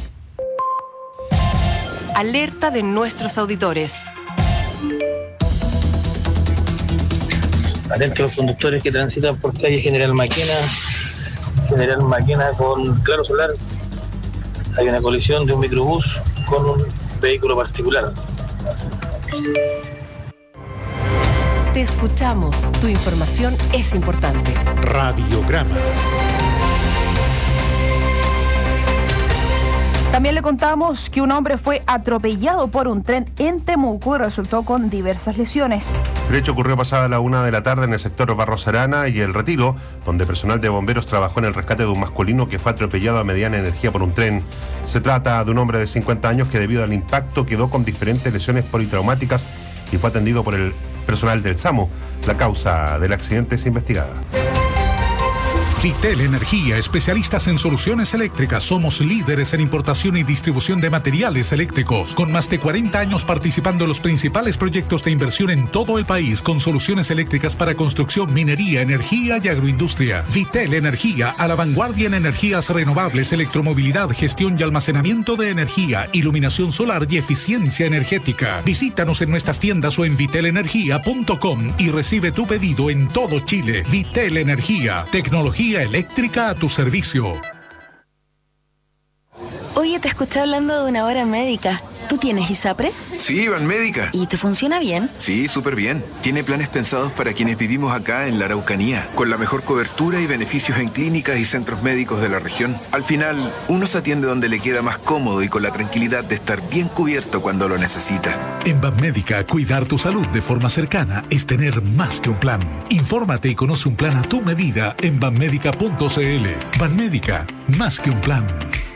Alerta de nuestros auditores. Atento a los conductores que transitan por calle General Maquena, General Maquena con claro solar. Hay una colisión de un microbús con un vehículo particular. Te escuchamos. Tu información es importante. Radiograma. También le contamos que un hombre fue atropellado por un tren en Temuco y resultó con diversas lesiones. El hecho ocurrió pasada la una de la tarde en el sector Barros Arana y El Retiro, donde personal de bomberos trabajó en el rescate de un masculino que fue atropellado a mediana energía por un tren. Se trata de un hombre de cincuenta años que debido al impacto quedó con diferentes lesiones politraumáticas y fue atendido por el personal del SAMU. La causa del accidente es investigada. Vitel Energía, especialistas en soluciones eléctricas. Somos líderes en importación y distribución de materiales eléctricos, con más de cuarenta años participando en los principales proyectos de inversión en todo el país, con soluciones eléctricas para construcción, minería, energía y agroindustria. Vitel Energía, a la vanguardia en energías renovables, electromovilidad, gestión y almacenamiento de energía, iluminación solar y eficiencia energética. Visítanos en nuestras tiendas o en vitel energía punto com y recibe tu pedido en todo Chile. Vitel Energía, tecnología eléctrica a tu servicio. Oye, te escuché hablando de una hora médica. ¿Tú tienes ISAPRE? Sí, Banmédica. ¿Y te funciona bien? Sí, súper bien. Tiene planes pensados para quienes vivimos acá en la Araucanía, con la mejor cobertura y beneficios en clínicas y centros médicos de la región. Al final, uno se atiende donde le queda más cómodo y con la tranquilidad de estar bien cubierto cuando lo necesita. En Banmédica, cuidar tu salud de forma cercana es tener más que un plan. Infórmate y conoce un plan a tu medida en banmédica punto cl. Banmédica, más que un plan.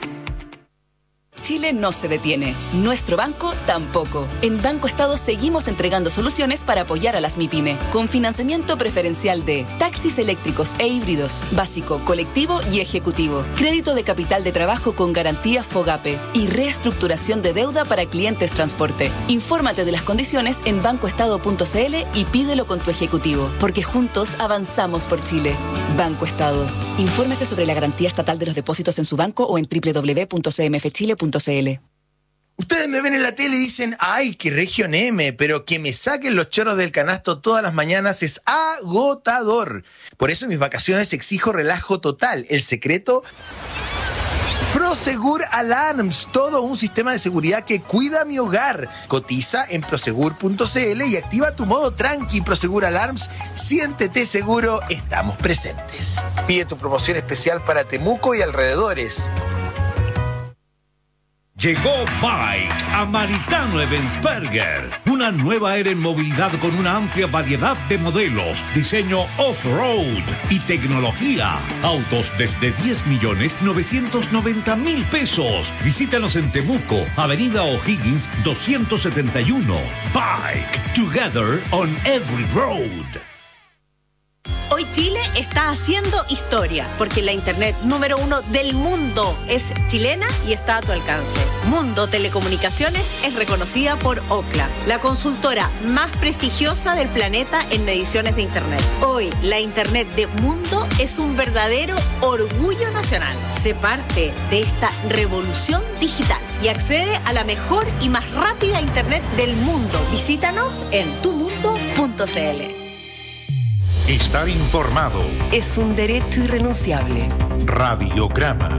Chile no se detiene. Nuestro banco tampoco. En Banco Estado seguimos entregando soluciones para apoyar a las MIPYME, con financiamiento preferencial de taxis eléctricos e híbridos, básico, colectivo y ejecutivo, crédito de capital de trabajo con garantía FOGAPE y reestructuración de deuda para clientes transporte. Infórmate de las condiciones en banco estado punto cl y pídelo con tu ejecutivo, porque juntos avanzamos por Chile. Banco Estado. Infórmese sobre la garantía estatal de los depósitos en su banco o en doble u doble u doble u punto c m f chile punto c l. Ustedes me ven en la tele y dicen, ay, qué región M, pero que me saquen los chorros del canasto todas las mañanas es agotador. Por eso en mis vacaciones exijo relajo total. El secreto... Prosegur Alarms, todo un sistema de seguridad que cuida mi hogar. Cotiza en prosegur punto c l y activa tu modo tranqui. Prosegur Alarms, siéntete seguro, estamos presentes. Pide tu promoción especial para Temuco y alrededores. Llegó Bike a Maritano Eventsberger, una nueva era en movilidad con una amplia variedad de modelos, diseño off-road y tecnología. Autos desde diez millones novecientos noventa mil pesos. Visítanos en Temuco, Avenida O'Higgins doscientos setenta y uno. Bike, together on every road. Hoy Chile está haciendo historia, porque la internet número uno del mundo es chilena y está a tu alcance. Mundo Telecomunicaciones es reconocida por Ookla, la consultora más prestigiosa del planeta en mediciones de internet. Hoy, la internet de Mundo es un verdadero orgullo nacional. Sé parte de esta revolución digital y accede a la mejor y más rápida internet del mundo. Visítanos en tu mundo punto c l. Estar informado es un derecho irrenunciable. Radiograma.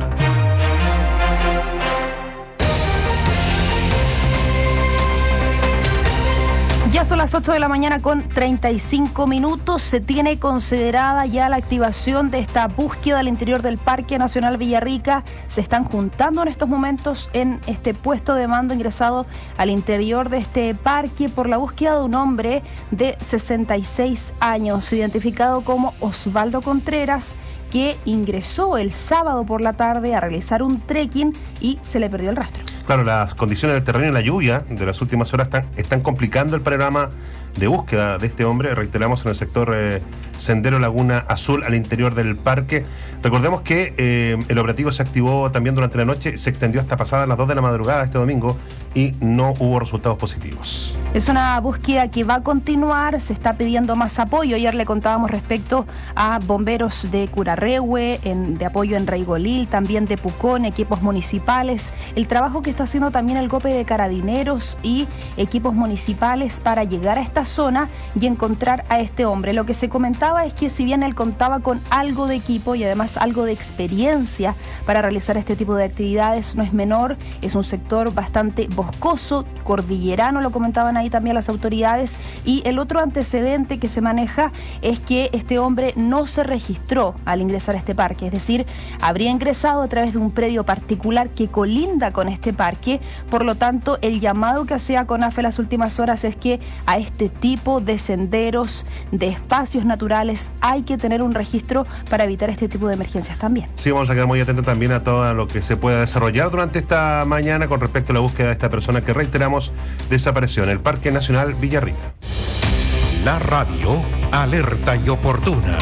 Ya son las ocho de la mañana con treinta y cinco minutos. Se tiene considerada ya la activación de esta búsqueda al interior del Parque Nacional Villarrica. Se están juntando en estos momentos en este puesto de mando ingresado al interior de este parque por la búsqueda de un hombre de sesenta y seis años, identificado como Osvaldo Contreras, que ingresó el sábado por la tarde a realizar un trekking y se le perdió el rastro. Claro, las condiciones del terreno y la lluvia de las últimas horas están, están complicando el panorama de búsqueda de este hombre. Reiteramos, en el sector eh, Sendero Laguna Azul, al interior del parque. Recordemos que eh, el operativo se activó también durante la noche, se extendió hasta pasadas las dos de la madrugada este domingo y no hubo resultados positivos. Es una búsqueda que va a continuar, se está pidiendo más apoyo. Ayer le contábamos respecto a bomberos de Curarrehue, en, de apoyo en Reigolil, también de Pucón, equipos municipales, el trabajo que está haciendo también el GOPE de Carabineros y equipos municipales para llegar a esta zona y encontrar a este hombre. Lo que se comentaba es que si bien él contaba con algo de equipo y además algo de experiencia para realizar este tipo de actividades, no es menor, es un sector bastante boscoso, cordillerano, lo comentaban ahí también las autoridades. Y el otro antecedente que se maneja es que este hombre no se registró al ingresar a este parque, es decir, habría ingresado a través de un predio particular que colinda con este parque. Por lo tanto, el llamado que hacía CONAFE las últimas horas es que a este tipo de senderos, de espacios naturales, hay que tener un registro para evitar este tipo de emergencias también. Sí, vamos a quedar muy atentos también a todo lo que se pueda desarrollar durante esta mañana con respecto a la búsqueda de esta persona que, reiteramos, desapareció en el Parque Nacional Villarrica. La radio alerta y oportuna.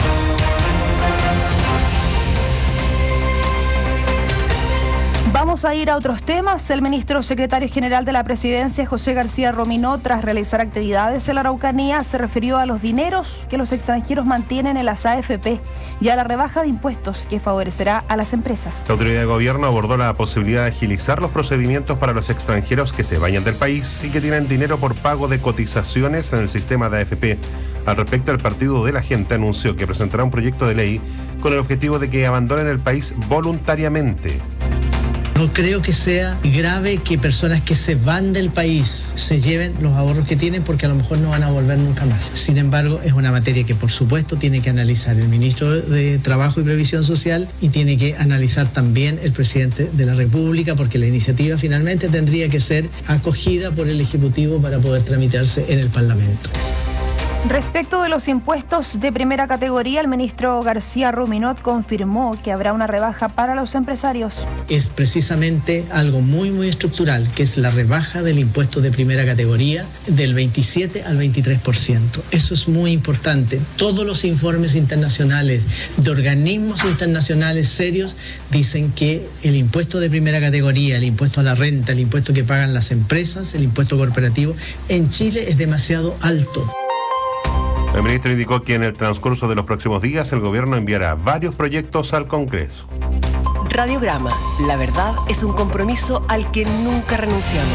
Vamos a ir a otros temas. El ministro secretario general de la Presidencia, José García Rominó, tras realizar actividades en la Araucanía, se refirió a los dineros que los extranjeros mantienen en las A F P y a la rebaja de impuestos que favorecerá a las empresas. La autoridad de gobierno abordó la posibilidad de agilizar los procedimientos para los extranjeros que se vayan del país y que tienen dinero por pago de cotizaciones en el sistema de A F P. Al respecto, el Partido de la Gente anunció que presentará un proyecto de ley con el objetivo de que abandonen el país voluntariamente. No creo que sea grave que personas que se van del país se lleven los ahorros que tienen, porque a lo mejor no van a volver nunca más. Sin embargo, es una materia que por supuesto tiene que analizar el ministro de Trabajo y Previsión Social y tiene que analizar también el presidente de la República, porque la iniciativa finalmente tendría que ser acogida por el Ejecutivo para poder tramitarse en el Parlamento. Respecto de los impuestos de primera categoría, el ministro García Rominó confirmó que habrá una rebaja para los empresarios. Es precisamente algo muy, muy estructural, que es la rebaja del impuesto de primera categoría del veintisiete al veintitrés por ciento. Eso es muy importante. Todos los informes internacionales de organismos internacionales serios dicen que el impuesto de primera categoría, el impuesto a la renta, el impuesto que pagan las empresas, el impuesto corporativo, en Chile es demasiado alto. El ministro indicó que en el transcurso de los próximos días el gobierno enviará varios proyectos al Congreso. Radiograma. La verdad es un compromiso al que nunca renunciamos.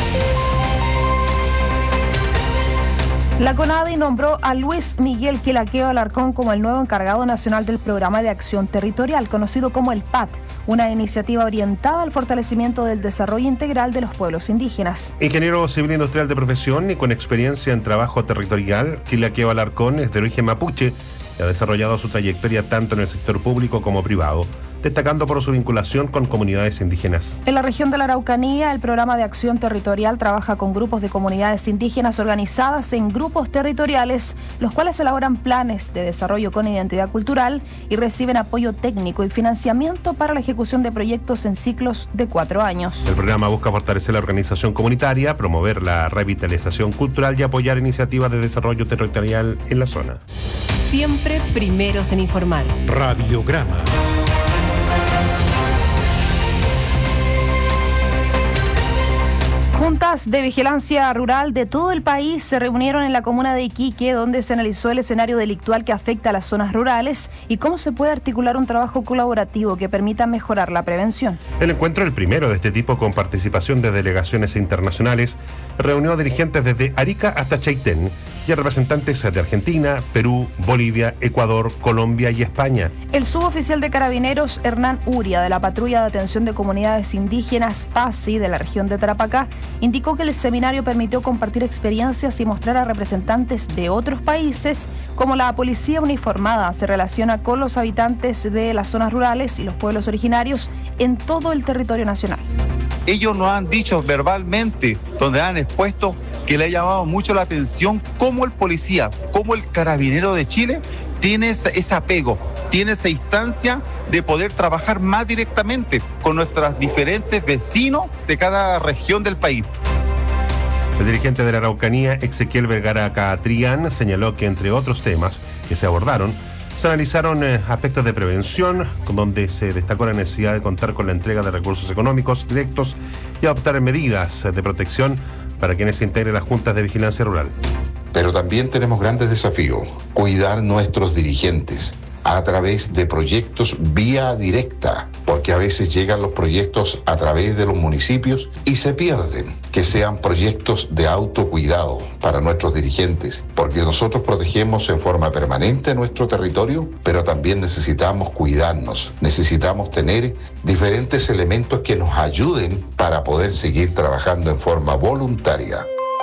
La CONADI nombró a Luis Miguel Quilapue Alarcón como el nuevo encargado nacional del Programa de Acción Territorial, conocido como el P A T, una iniciativa orientada al fortalecimiento del desarrollo integral de los pueblos indígenas. Ingeniero civil industrial de profesión y con experiencia en trabajo territorial, Quilapue Alarcón es de origen mapuche y ha desarrollado su trayectoria tanto en el sector público como privado, destacando por su vinculación con comunidades indígenas. En la región de la Araucanía, el Programa de Acción Territorial trabaja con grupos de comunidades indígenas organizadas en grupos territoriales, los cuales elaboran planes de desarrollo con identidad cultural y reciben apoyo técnico y financiamiento para la ejecución de proyectos en ciclos de cuatro años. El programa busca fortalecer la organización comunitaria, promover la revitalización cultural y apoyar iniciativas de desarrollo territorial en la zona. Siempre primeros en informar. Radiograma. Juntas de vigilancia rural de todo el país se reunieron en la comuna de Iquique, donde se analizó el escenario delictual que afecta a las zonas rurales y cómo se puede articular un trabajo colaborativo que permita mejorar la prevención. El encuentro, el primero de este tipo con participación de delegaciones internacionales, reunió a dirigentes desde Arica hasta Chaitén y a representantes de Argentina, Perú, Bolivia, Ecuador, Colombia y España. El suboficial de Carabineros Hernán Uria, de la Patrulla de Atención de Comunidades Indígenas PASI de la región de Tarapacá, indicó que el seminario permitió compartir experiencias y mostrar a representantes de otros países cómo la policía uniformada se relaciona con los habitantes de las zonas rurales y los pueblos originarios en todo el territorio nacional. Ellos nos han dicho verbalmente, donde han expuesto, que le ha llamado mucho la atención cómo el policía, cómo el carabinero de Chile tiene ese, ese apego, tiene esa instancia de poder trabajar más directamente con nuestros diferentes vecinos de cada región del país. El dirigente de la Araucanía, Ezequiel Vergara Catrián, señaló que entre otros temas que se abordaron, se analizaron eh, aspectos de prevención, donde se destacó la necesidad de contar con la entrega de recursos económicos directos y adoptar medidas de protección para quienes se integren las juntas de vigilancia rural. Pero también tenemos grandes desafíos: cuidar nuestros dirigentes a través de proyectos vía directa, porque a veces llegan los proyectos a través de los municipios y se pierden. Que sean proyectos de autocuidado para nuestros dirigentes, porque nosotros protegemos en forma permanente nuestro territorio, pero también necesitamos cuidarnos, necesitamos tener diferentes elementos que nos ayuden para poder seguir trabajando en forma voluntaria.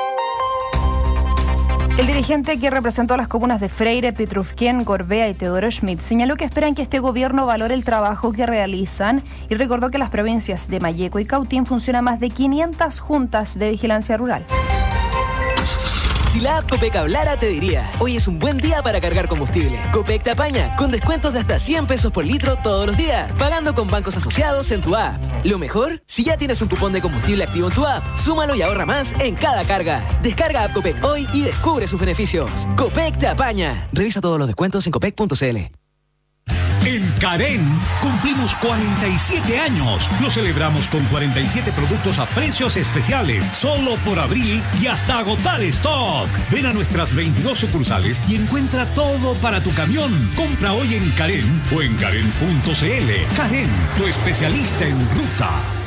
El dirigente que representó a las comunas de Freire, Pitrufquén, Gorbea y Teodoro Schmidt señaló que esperan que este gobierno valore el trabajo que realizan y recordó que en las provincias de Malleco y Cautín funcionan más de quinientas juntas de vigilancia rural. Si la app Copec hablara, te diría: hoy es un buen día para cargar combustible. Copec te apaña, con descuentos de hasta cien pesos por litro todos los días, pagando con bancos asociados en tu app. Lo mejor, si ya tienes un cupón de combustible activo en tu app, súmalo y ahorra más en cada carga. Descarga app Copec hoy y descubre sus beneficios. Copec te apaña. Revisa todos los descuentos en copec punto c l. En Karen cumplimos cuarenta y siete años. Lo celebramos con cuarenta y siete productos a precios especiales, solo por abril y hasta agotar stock. Ven a nuestras veintidós sucursales y encuentra todo para tu camión. Compra hoy en Karen o en karen punto c l. Karen, tu especialista en ruta.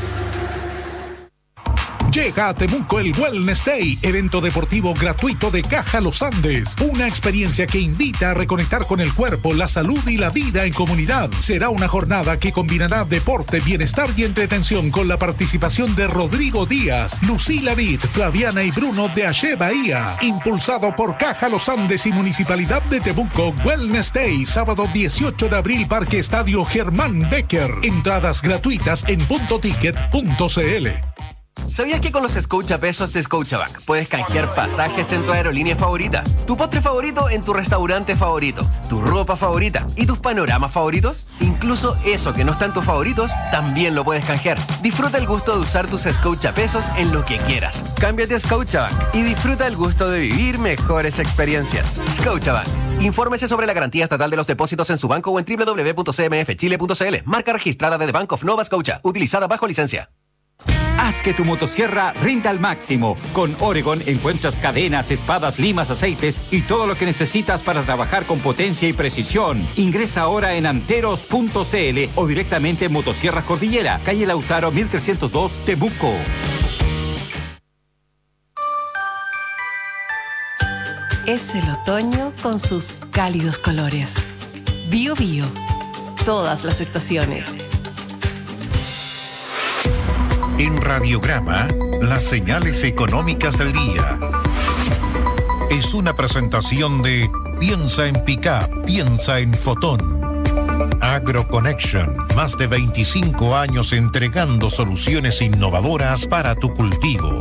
Llega a Temuco el Wellness Day, evento deportivo gratuito de Caja Los Andes. Una experiencia que invita a reconectar con el cuerpo, la salud y la vida en comunidad. Será una jornada que combinará deporte, bienestar y entretención con la participación de Rodrigo Díaz, Lucila Vid, Flaviana y Bruno de Ache Bahía. Impulsado por Caja Los Andes y Municipalidad de Temuco, Wellness Day, sábado dieciocho de abril, Parque Estadio Germán Becker. Entradas gratuitas en punto ticket punto c l. ¿Sabías que con los Scotiapesos de Scotiabank puedes canjear pasajes en tu aerolínea favorita, tu postre favorito en tu restaurante favorito, tu ropa favorita y tus panoramas favoritos? Incluso eso que no está en tus favoritos, también lo puedes canjear. Disfruta el gusto de usar tus Scotiapesos en lo que quieras. Cámbiate a Scotiabank y disfruta el gusto de vivir mejores experiencias. Scotiabank. Infórmese sobre la garantía estatal de los depósitos en su banco o en doble u doble u doble u punto c m f chile punto c l. Marca registrada de The Bank of Nova Scotia, utilizada bajo licencia. Haz que tu motosierra rinda al máximo. Con Oregon encuentras cadenas, espadas, limas, aceites y todo lo que necesitas para trabajar con potencia y precisión. Ingresa ahora en anteros punto c l o directamente en Motosierras Cordillera, calle Lautaro mil trescientos dos, Temuco. Es el otoño con sus cálidos colores. Bio Bio. Todas las estaciones. En Radiograma, las señales económicas del día. Es una presentación de Piensa en Pickup, piensa en Fotón. AgroConnection, más de veinticinco años entregando soluciones innovadoras para tu cultivo.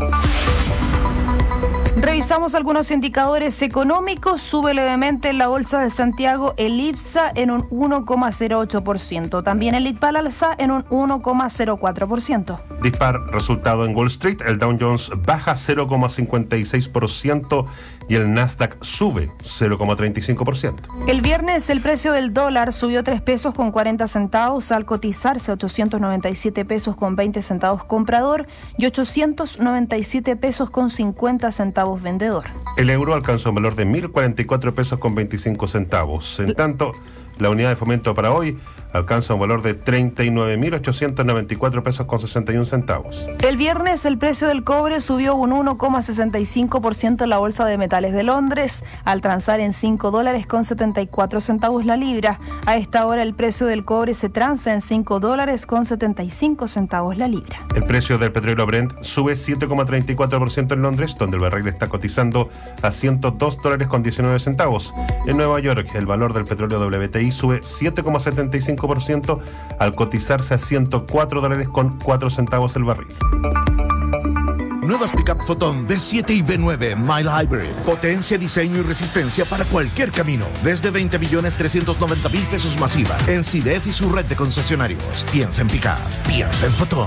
Revisamos algunos indicadores económicos. Sube levemente en la Bolsa de Santiago el IPSA en un uno coma cero ocho por ciento. También el IPAL alza en un uno coma cero cuatro por ciento. Dispar resultado en Wall Street. El Dow Jones baja cero coma cincuenta y seis por ciento y el Nasdaq sube cero coma treinta y cinco por ciento. El viernes el precio del dólar subió tres pesos con cuarenta centavos al cotizarse ochocientos noventa y siete pesos con veinte centavos comprador y ochocientos noventa y siete pesos con cincuenta centavos vendedor. El euro alcanzó un valor de mil cuarenta y cuatro pesos con veinticinco centavos. En tanto, la unidad de fomento para hoy alcanza un valor de treinta y nueve mil ochocientos noventa y cuatro pesos con sesenta y un centavos. El viernes el precio del cobre subió un uno coma sesenta y cinco por ciento en la Bolsa de Metales de Londres, al transar en cinco dólares con setenta y cuatro centavos la libra. A esta hora el precio del cobre se transa en cinco dólares con setenta y cinco centavos la libra. El precio del petróleo Brent sube siete coma treinta y cuatro por ciento en Londres, donde el barril está cotizando a ciento dos dólares con diecinueve centavos. En Nueva York el valor del petróleo W T I sube siete coma setenta y cinco por ciento al cotizarse a ciento cuatro dólares con cuatro centavos el barril. Nuevas Pickup Fotón V siete y V nueve Mild Hybrid. Potencia, diseño y resistencia para cualquier camino. Desde veinte millones trescientos noventa mil pesos masiva. En C I D E F y su red de concesionarios. Piensa en Pickup. Piensa en Fotón.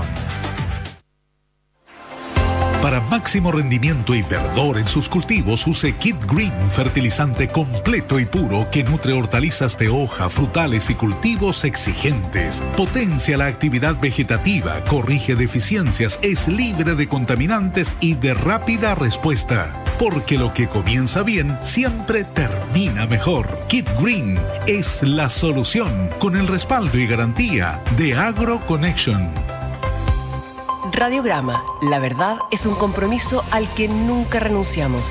Para máximo rendimiento y verdor en sus cultivos, use Kit Green, fertilizante completo y puro que nutre hortalizas de hoja, frutales y cultivos exigentes. Potencia la actividad vegetativa, corrige deficiencias, es libre de contaminantes y de rápida respuesta. Porque lo que comienza bien siempre termina mejor. Kit Green es la solución con el respaldo y garantía de AgroConnection. Radiograma. La verdad es un compromiso al que nunca renunciamos.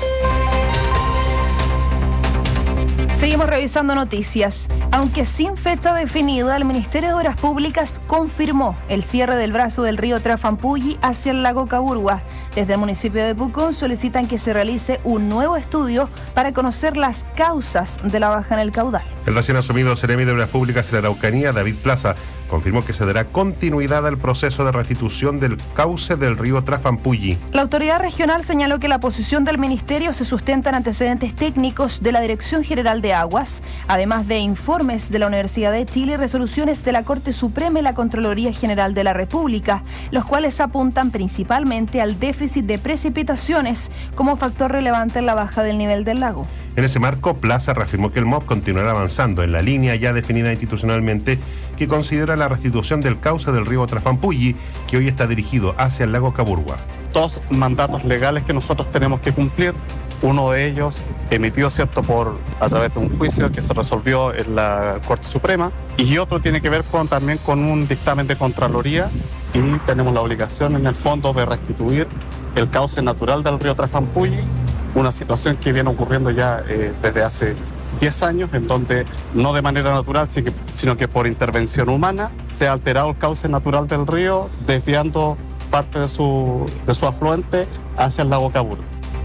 Seguimos revisando noticias. Aunque sin fecha definida, el Ministerio de Obras Públicas confirmó el cierre del brazo del río Trafampuyi hacia el lago Caburgua. Desde el municipio de Pucón solicitan que se realice un nuevo estudio para conocer las causas de la baja en el caudal. El recién asumido Seremi de Obras Públicas en la Araucanía, David Plaza, confirmó que se dará continuidad al proceso de restitución del cauce del río Trafampuyi. La autoridad regional señaló que la posición del ministerio se sustenta en antecedentes técnicos de la Dirección General de Aguas, además de informes de la Universidad de Chile y resoluciones de la Corte Suprema y la Contraloría General de la República, los cuales apuntan principalmente al déficit de precipitaciones como factor relevante en la baja del nivel del lago. En ese marco, Plaza reafirmó que el M O B continuará avanzando en la línea ya definida institucionalmente que considera la restitución del cauce del río Trafampuyi, que hoy está dirigido hacia el lago Caburgua. Dos mandatos legales que nosotros tenemos que cumplir. Uno de ellos emitido, cierto, por a través de un juicio que se resolvió en la Corte Suprema, y otro tiene que ver con también con un dictamen de Contraloría, y tenemos la obligación en el fondo de restituir el cauce natural del río Trafampuyi, una situación que viene ocurriendo ya eh, desde hace diez años, en donde no de manera natural, sino que por intervención humana se ha alterado el cauce natural del río, desviando parte de su, de su afluente hacia el lago Caburgua.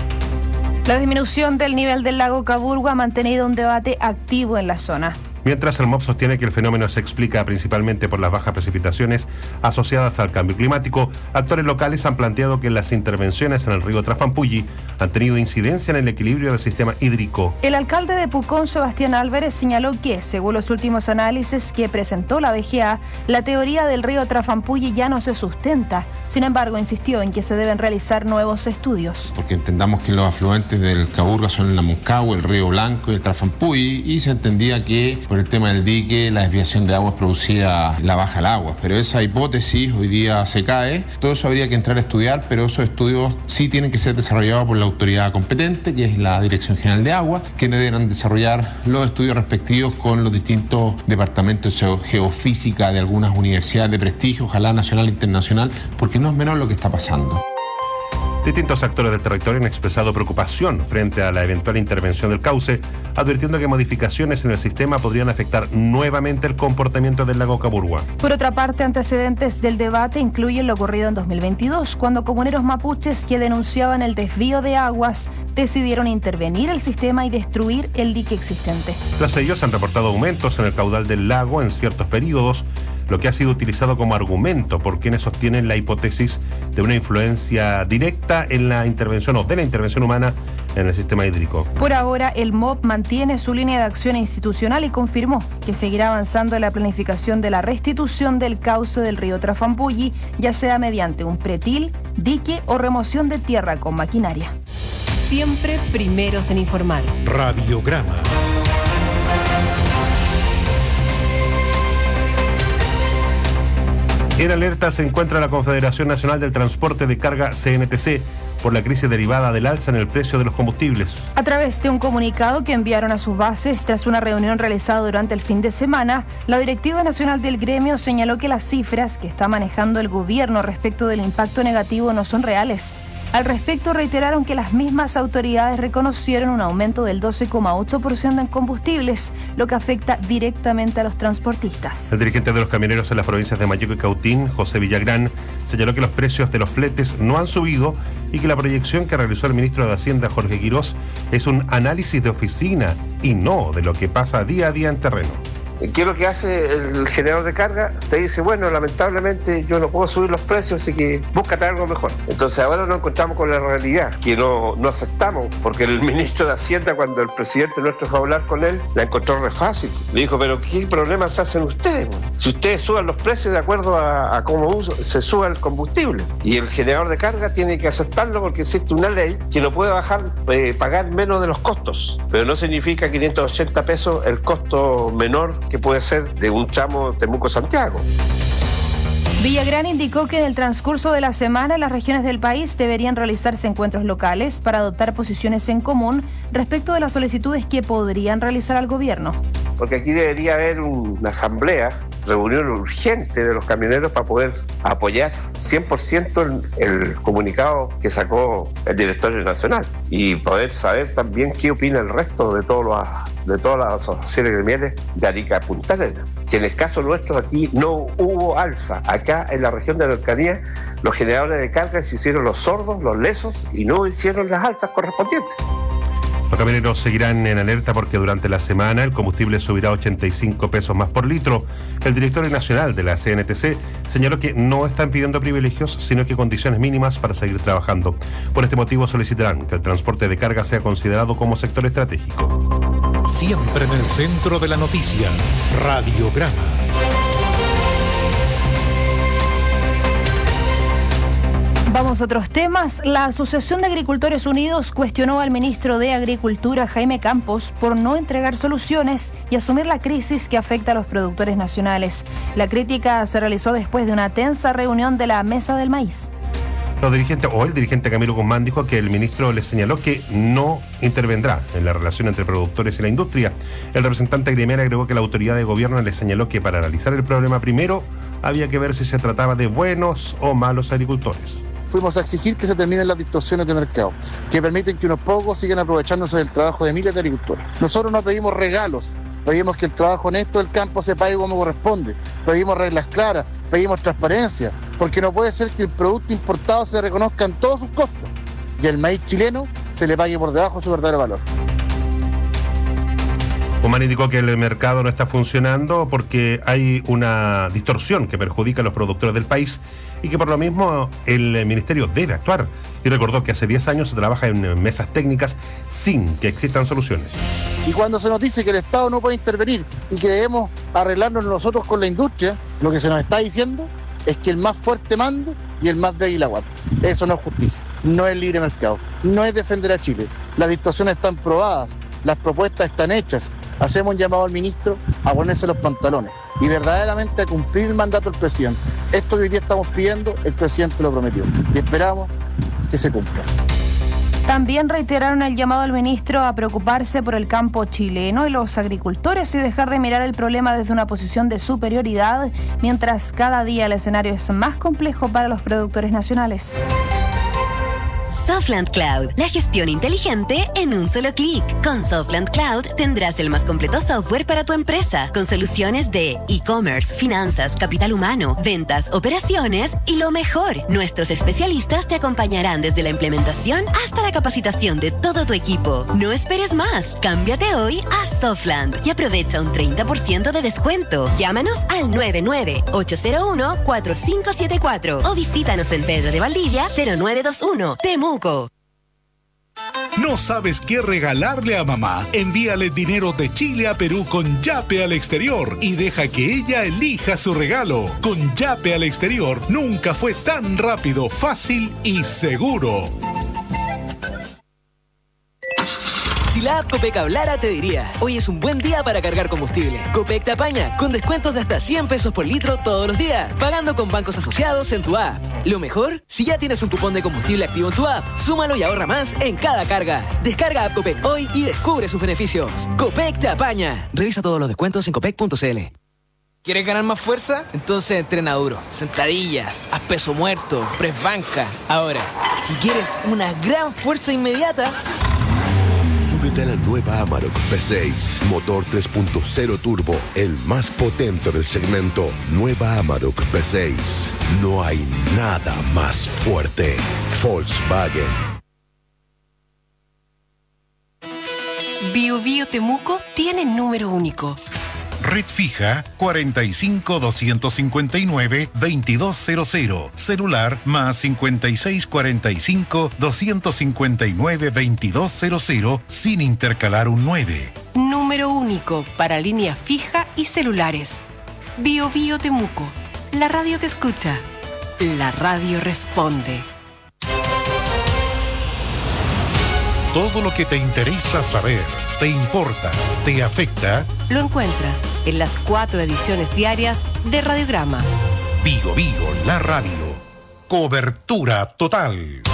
La disminución del nivel del lago Caburgua ha mantenido un debate activo en la zona. Mientras el M O B sostiene que el fenómeno se explica principalmente por las bajas precipitaciones asociadas al cambio climático, actores locales han planteado que las intervenciones en el río Trafampuyi han tenido incidencia en el equilibrio del sistema hídrico. El alcalde de Pucón, Sebastián Álvarez, señaló que, según los últimos análisis que presentó la D G A, la teoría del río Trafampuyi ya no se sustenta. Sin embargo, insistió en que se deben realizar nuevos estudios. Porque entendamos que los afluentes del Caburgua son el Namuncagua, el Río Blanco y el Trafampuyi, y se entendía que por el tema del dique, la desviación de aguas producía la baja al agua, pero esa hipótesis hoy día se cae. Todo eso habría que entrar a estudiar, pero esos estudios sí tienen que ser desarrollados por la autoridad competente, que es la Dirección General de Agua, que deberán desarrollar los estudios respectivos con los distintos departamentos de geofísica de algunas universidades de prestigio, ojalá nacional e internacional, porque no es menor lo que está pasando. Distintos actores del territorio han expresado preocupación frente a la eventual intervención del cauce, advirtiendo que modificaciones en el sistema podrían afectar nuevamente el comportamiento del lago Capurua. Por otra parte, antecedentes del debate incluyen lo ocurrido en dos mil veintidós, cuando comuneros mapuches que denunciaban el desvío de aguas decidieron intervenir el sistema y destruir el dique existente. Tras ellos han reportado aumentos en el caudal del lago en ciertos periodos, lo que ha sido utilizado como argumento por quienes sostienen la hipótesis de una influencia directa en la intervención o de la intervención humana en el sistema hídrico. Por ahora, el M O B mantiene su línea de acción institucional y confirmó que seguirá avanzando en la planificación de la restitución del cauce del río Trafampuyi, ya sea mediante un pretil, dique o remoción de tierra con maquinaria. Siempre primeros en informar. Radiograma. En alerta se encuentra la Confederación Nacional del Transporte de Carga C N T C por la crisis derivada del alza en el precio de los combustibles. A través de un comunicado que enviaron a sus bases tras una reunión realizada durante el fin de semana, la directiva nacional del gremio señaló que las cifras que está manejando el gobierno respecto del impacto negativo no son reales. Al respecto, reiteraron que las mismas autoridades reconocieron un aumento del doce coma ocho por ciento en combustibles, lo que afecta directamente a los transportistas. El dirigente de los camioneros en las provincias de Mayeco y Cautín, José Villagrán, señaló que los precios de los fletes no han subido y que la proyección que realizó el ministro de Hacienda, Jorge Quirós, es un análisis de oficina y no de lo que pasa día a día en terreno. ¿Qué es lo que hace el generador de carga? Te dice, bueno, lamentablemente yo no puedo subir los precios, así que búscate algo mejor. Entonces ahora nos encontramos con la realidad, que no, no aceptamos, porque el ministro de Hacienda, cuando el presidente nuestro fue a hablar con él, la encontró re fácil. Le dijo, pero ¿qué problemas hacen ustedes? Si ustedes suban los precios de acuerdo a, a cómo uso, se suba el combustible. Y el generador de carga tiene que aceptarlo porque existe una ley que no puede bajar, eh, pagar menos de los costos. Pero no significa quinientos ochenta pesos el costo menor que puede ser de un tramo Temuco-Santiago. Villagrán indicó que en el transcurso de la semana las regiones del país deberían realizarse encuentros locales para adoptar posiciones en común respecto de las solicitudes que podrían realizar al gobierno. Porque aquí debería haber una asamblea, reunión urgente de los camioneros para poder apoyar cien por ciento el, el comunicado que sacó el directorio nacional y poder saber también qué opina el resto de todos los de todas las asociaciones gremiales de Arica y Punta Arenas. Que en el caso nuestro aquí no hubo alza. Acá en la región de la Araucanía los generadores de carga se hicieron los sordos, los lesos y no hicieron las alzas correspondientes. Los camioneros seguirán en alerta porque durante la semana el combustible subirá ochenta y cinco pesos más por litro. El directorio nacional de la C N T C señaló que no están pidiendo privilegios, sino que condiciones mínimas para seguir trabajando. Por este motivo solicitarán que el transporte de carga sea considerado como sector estratégico. Siempre en el centro de la noticia. Radiograma. Vamos a otros temas. La Asociación de Agricultores Unidos cuestionó al ministro de Agricultura, Jaime Campos, por no entregar soluciones y asumir la crisis que afecta a los productores nacionales. La crítica se realizó después de una tensa reunión de la Mesa del Maíz. Los dirigentes, o el dirigente Camilo Guzmán, dijo que el ministro le señaló que no intervendrá en la relación entre productores y la industria. El representante gremial agregó que la autoridad de gobierno le señaló que para analizar el problema primero había que ver si se trataba de buenos o malos agricultores. Fuimos a exigir que se terminen las distorsiones de mercado, que permiten que unos pocos sigan aprovechándose del trabajo de miles de agricultores. Nosotros no pedimos regalos, pedimos que el trabajo honesto del campo se pague como corresponde, pedimos reglas claras, pedimos transparencia, porque no puede ser que el producto importado se reconozca en todos sus costos y el maíz chileno se le pague por debajo de su verdadero valor. Guzmán indicó que el mercado no está funcionando porque hay una distorsión que perjudica a los productores del país y que por lo mismo el ministerio debe actuar. Y recordó que hace diez años se trabaja en mesas técnicas sin que existan soluciones. Y cuando se nos dice que el Estado no puede intervenir y que debemos arreglarnos nosotros con la industria, lo que se nos está diciendo es que el más fuerte mande y el más débil aguante. Eso no es justicia, no es libre mercado, no es defender a Chile. Las distorsiones están probadas las propuestas están hechas. Hacemos un llamado al ministro a ponerse los pantalones y verdaderamente a cumplir el mandato del presidente. Esto que hoy día estamos pidiendo, el presidente lo prometió y esperamos que se cumpla. También reiteraron el llamado al ministro a preocuparse por el campo chileno y los agricultores y dejar de mirar el problema desde una posición de superioridad, mientras cada día el escenario es más complejo para los productores nacionales. Softland Cloud, la gestión inteligente en un solo clic. Con Softland Cloud tendrás el más completo software para tu empresa, con soluciones de e-commerce, finanzas, capital humano, ventas, operaciones y lo mejor, nuestros especialistas te acompañarán desde la implementación hasta la capacitación de todo tu equipo. No esperes más, cámbiate hoy a Softland y aprovecha un treinta por ciento de descuento. Llámanos al nueve nueve ocho cero uno cuatro cinco siete cuatro o visítanos en Pedro de Valdivia cero nueve dos uno. Temuco. ¿No sabes qué regalarle a mamá? Envíale dinero de Chile a Perú con Yape al exterior y deja que ella elija su regalo. Con Yape al exterior nunca fue tan rápido, fácil y seguro. Si la app Copec hablara, te diría, hoy es un buen día para cargar combustible. Copec te apaña, con descuentos de hasta cien pesos por litro todos los días, pagando con bancos asociados en tu app. Lo mejor, si ya tienes un cupón de combustible activo en tu app, súmalo y ahorra más en cada carga. Descarga app Copec hoy y descubre sus beneficios. Copec te apaña. Revisa todos los descuentos en copec punto c l. ¿Quieres ganar más fuerza? Entonces entrena duro. Sentadillas, haz peso muerto, press banca. Ahora, si quieres una gran fuerza inmediata, súbete a la nueva Amarok V seis, motor tres punto cero turbo, el más potente del segmento. Nueva Amarok V seis. No hay nada más fuerte. Volkswagen. Bio Bio Temuco tiene número único. Red fija cuarenta y cinco, doscientos cincuenta y nueve, veintidós cero cero. Celular más cincuenta y seis, cuarenta y cinco, doscientos cincuenta y nueve, veintidós cero cero sin intercalar un nueve. Número único para línea fija y celulares. Bio Bio Temuco. La radio te escucha. La radio responde. Todo lo que te interesa saber, te importa, te afecta. Lo encuentras en las cuatro ediciones diarias de Radiograma. Bio Bio, la radio. Cobertura total.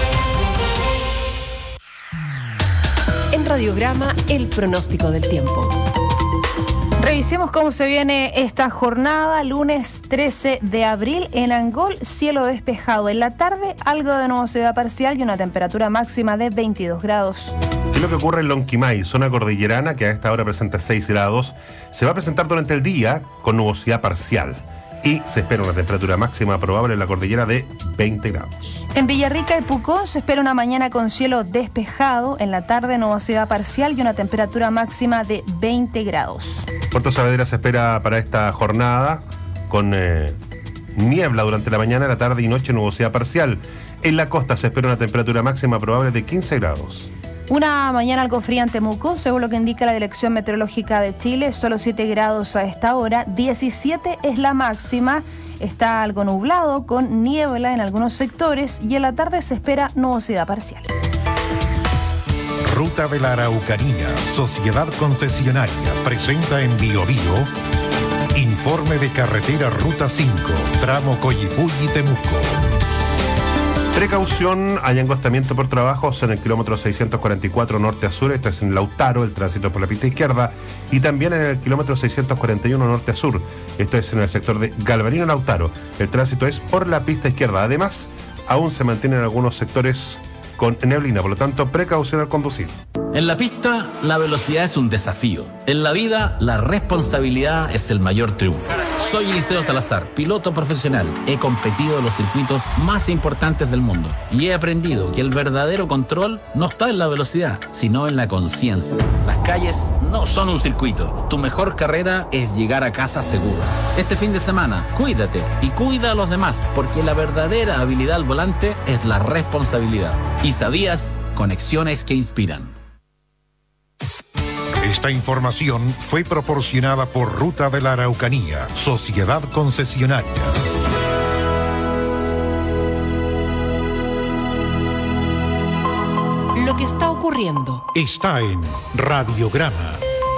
En Radiograma, el pronóstico del tiempo. Revisemos cómo se viene esta jornada, lunes trece de abril, en Angol, cielo despejado. En la tarde, algo de nubosidad parcial y una temperatura máxima de veintidós grados. ¿Qué es lo que ocurre en Lonquimay, zona cordillerana, que a esta hora presenta seis grados? Se va a presentar durante el día con nubosidad parcial y se espera una temperatura máxima probable en la cordillera de veinte grados. En Villarrica y Pucón se espera una mañana con cielo despejado, en la tarde nubosidad parcial y una temperatura máxima de veinte grados. Puerto Saavedra se espera para esta jornada con eh, niebla durante la mañana, la tarde y noche, nubosidad parcial. En la costa se espera una temperatura máxima probable de quince grados. Una mañana algo fría en Temuco, según lo que indica la Dirección Meteorológica de Chile, solo siete grados a esta hora, diecisiete es la máxima. Está algo nublado con niebla en algunos sectores y en la tarde se espera nubosidad parcial. Ruta de la Araucanía, Sociedad Concesionaria, presenta en Bio Bio informe de carretera Ruta cinco, tramo Coyipulli-Temuco. Precaución, hay engostamiento por trabajos en el kilómetro seiscientos cuarenta y cuatro norte a sur, esto es en Lautaro, el tránsito por la pista izquierda, y también en el kilómetro seiscientos cuarenta y uno norte a sur, esto es en el sector de Galvarino Lautaro, el tránsito es por la pista izquierda. Además, aún se mantienen algunos sectores con neblina, por lo tanto, precaución al conducir. En la pista, la velocidad es un desafío. En la vida, la responsabilidad es el mayor triunfo. Soy Eliseo Salazar, piloto profesional. He competido en los circuitos más importantes del mundo y he aprendido que el verdadero control no está en la velocidad, sino en la conciencia. Las calles no son un circuito. Tu mejor carrera es llegar a casa seguro. Este fin de semana, cuídate y cuida a los demás, porque la verdadera habilidad al volante es la responsabilidad. ¿Y sabías? Conexiones que inspiran. Esta información fue proporcionada por Ruta de la Araucanía, Sociedad Concesionaria. Lo que está ocurriendo corriendo. Está en Radiograma.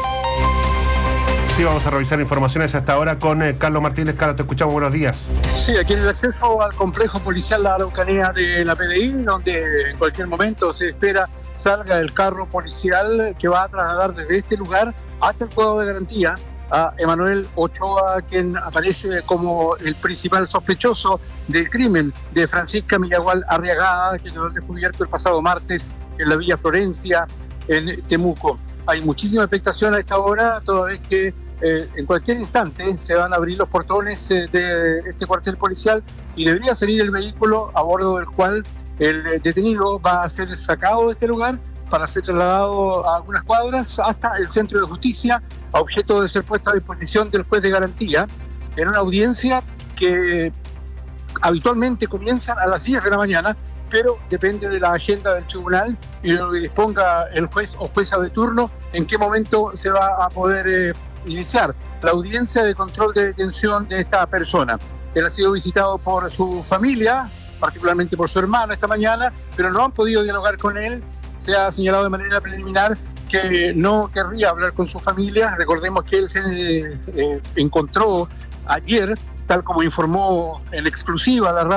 Sí, vamos a revisar informaciones hasta ahora con eh, Carlos Martínez. Carlos, te escuchamos, buenos días. Sí, aquí en el acceso al complejo policial La Araucanía de la P D I, donde en cualquier momento se espera salga el carro policial que va a trasladar desde este lugar hasta el cuadro de garantía a Emanuel Ochoa, quien aparece como el principal sospechoso del crimen de Francisca Millagual Arriagada, que quedó descubierto el pasado martes en la Villa Florencia, en Temuco. Hay muchísima expectación a esta hora, toda vez que eh, en cualquier instante se van a abrir los portones eh, de este cuartel policial y debería salir el vehículo a bordo del cual el detenido va a ser sacado de este lugar para ser trasladado a algunas cuadras hasta el centro de justicia, a objeto de ser puesto a disposición del juez de garantía en una audiencia que habitualmente comienza a las diez de la mañana, pero depende de la agenda del tribunal y de lo que disponga el juez o jueza de turno en qué momento se va a poder eh, iniciar la audiencia de control de detención de esta persona. Él ha sido visitado por su familia, particularmente por su hermano esta mañana, pero no han podido dialogar con él. Se ha señalado de manera preliminar que no querría hablar con su familia. Recordemos que él se eh, encontró ayer, tal como informó en exclusiva la radio,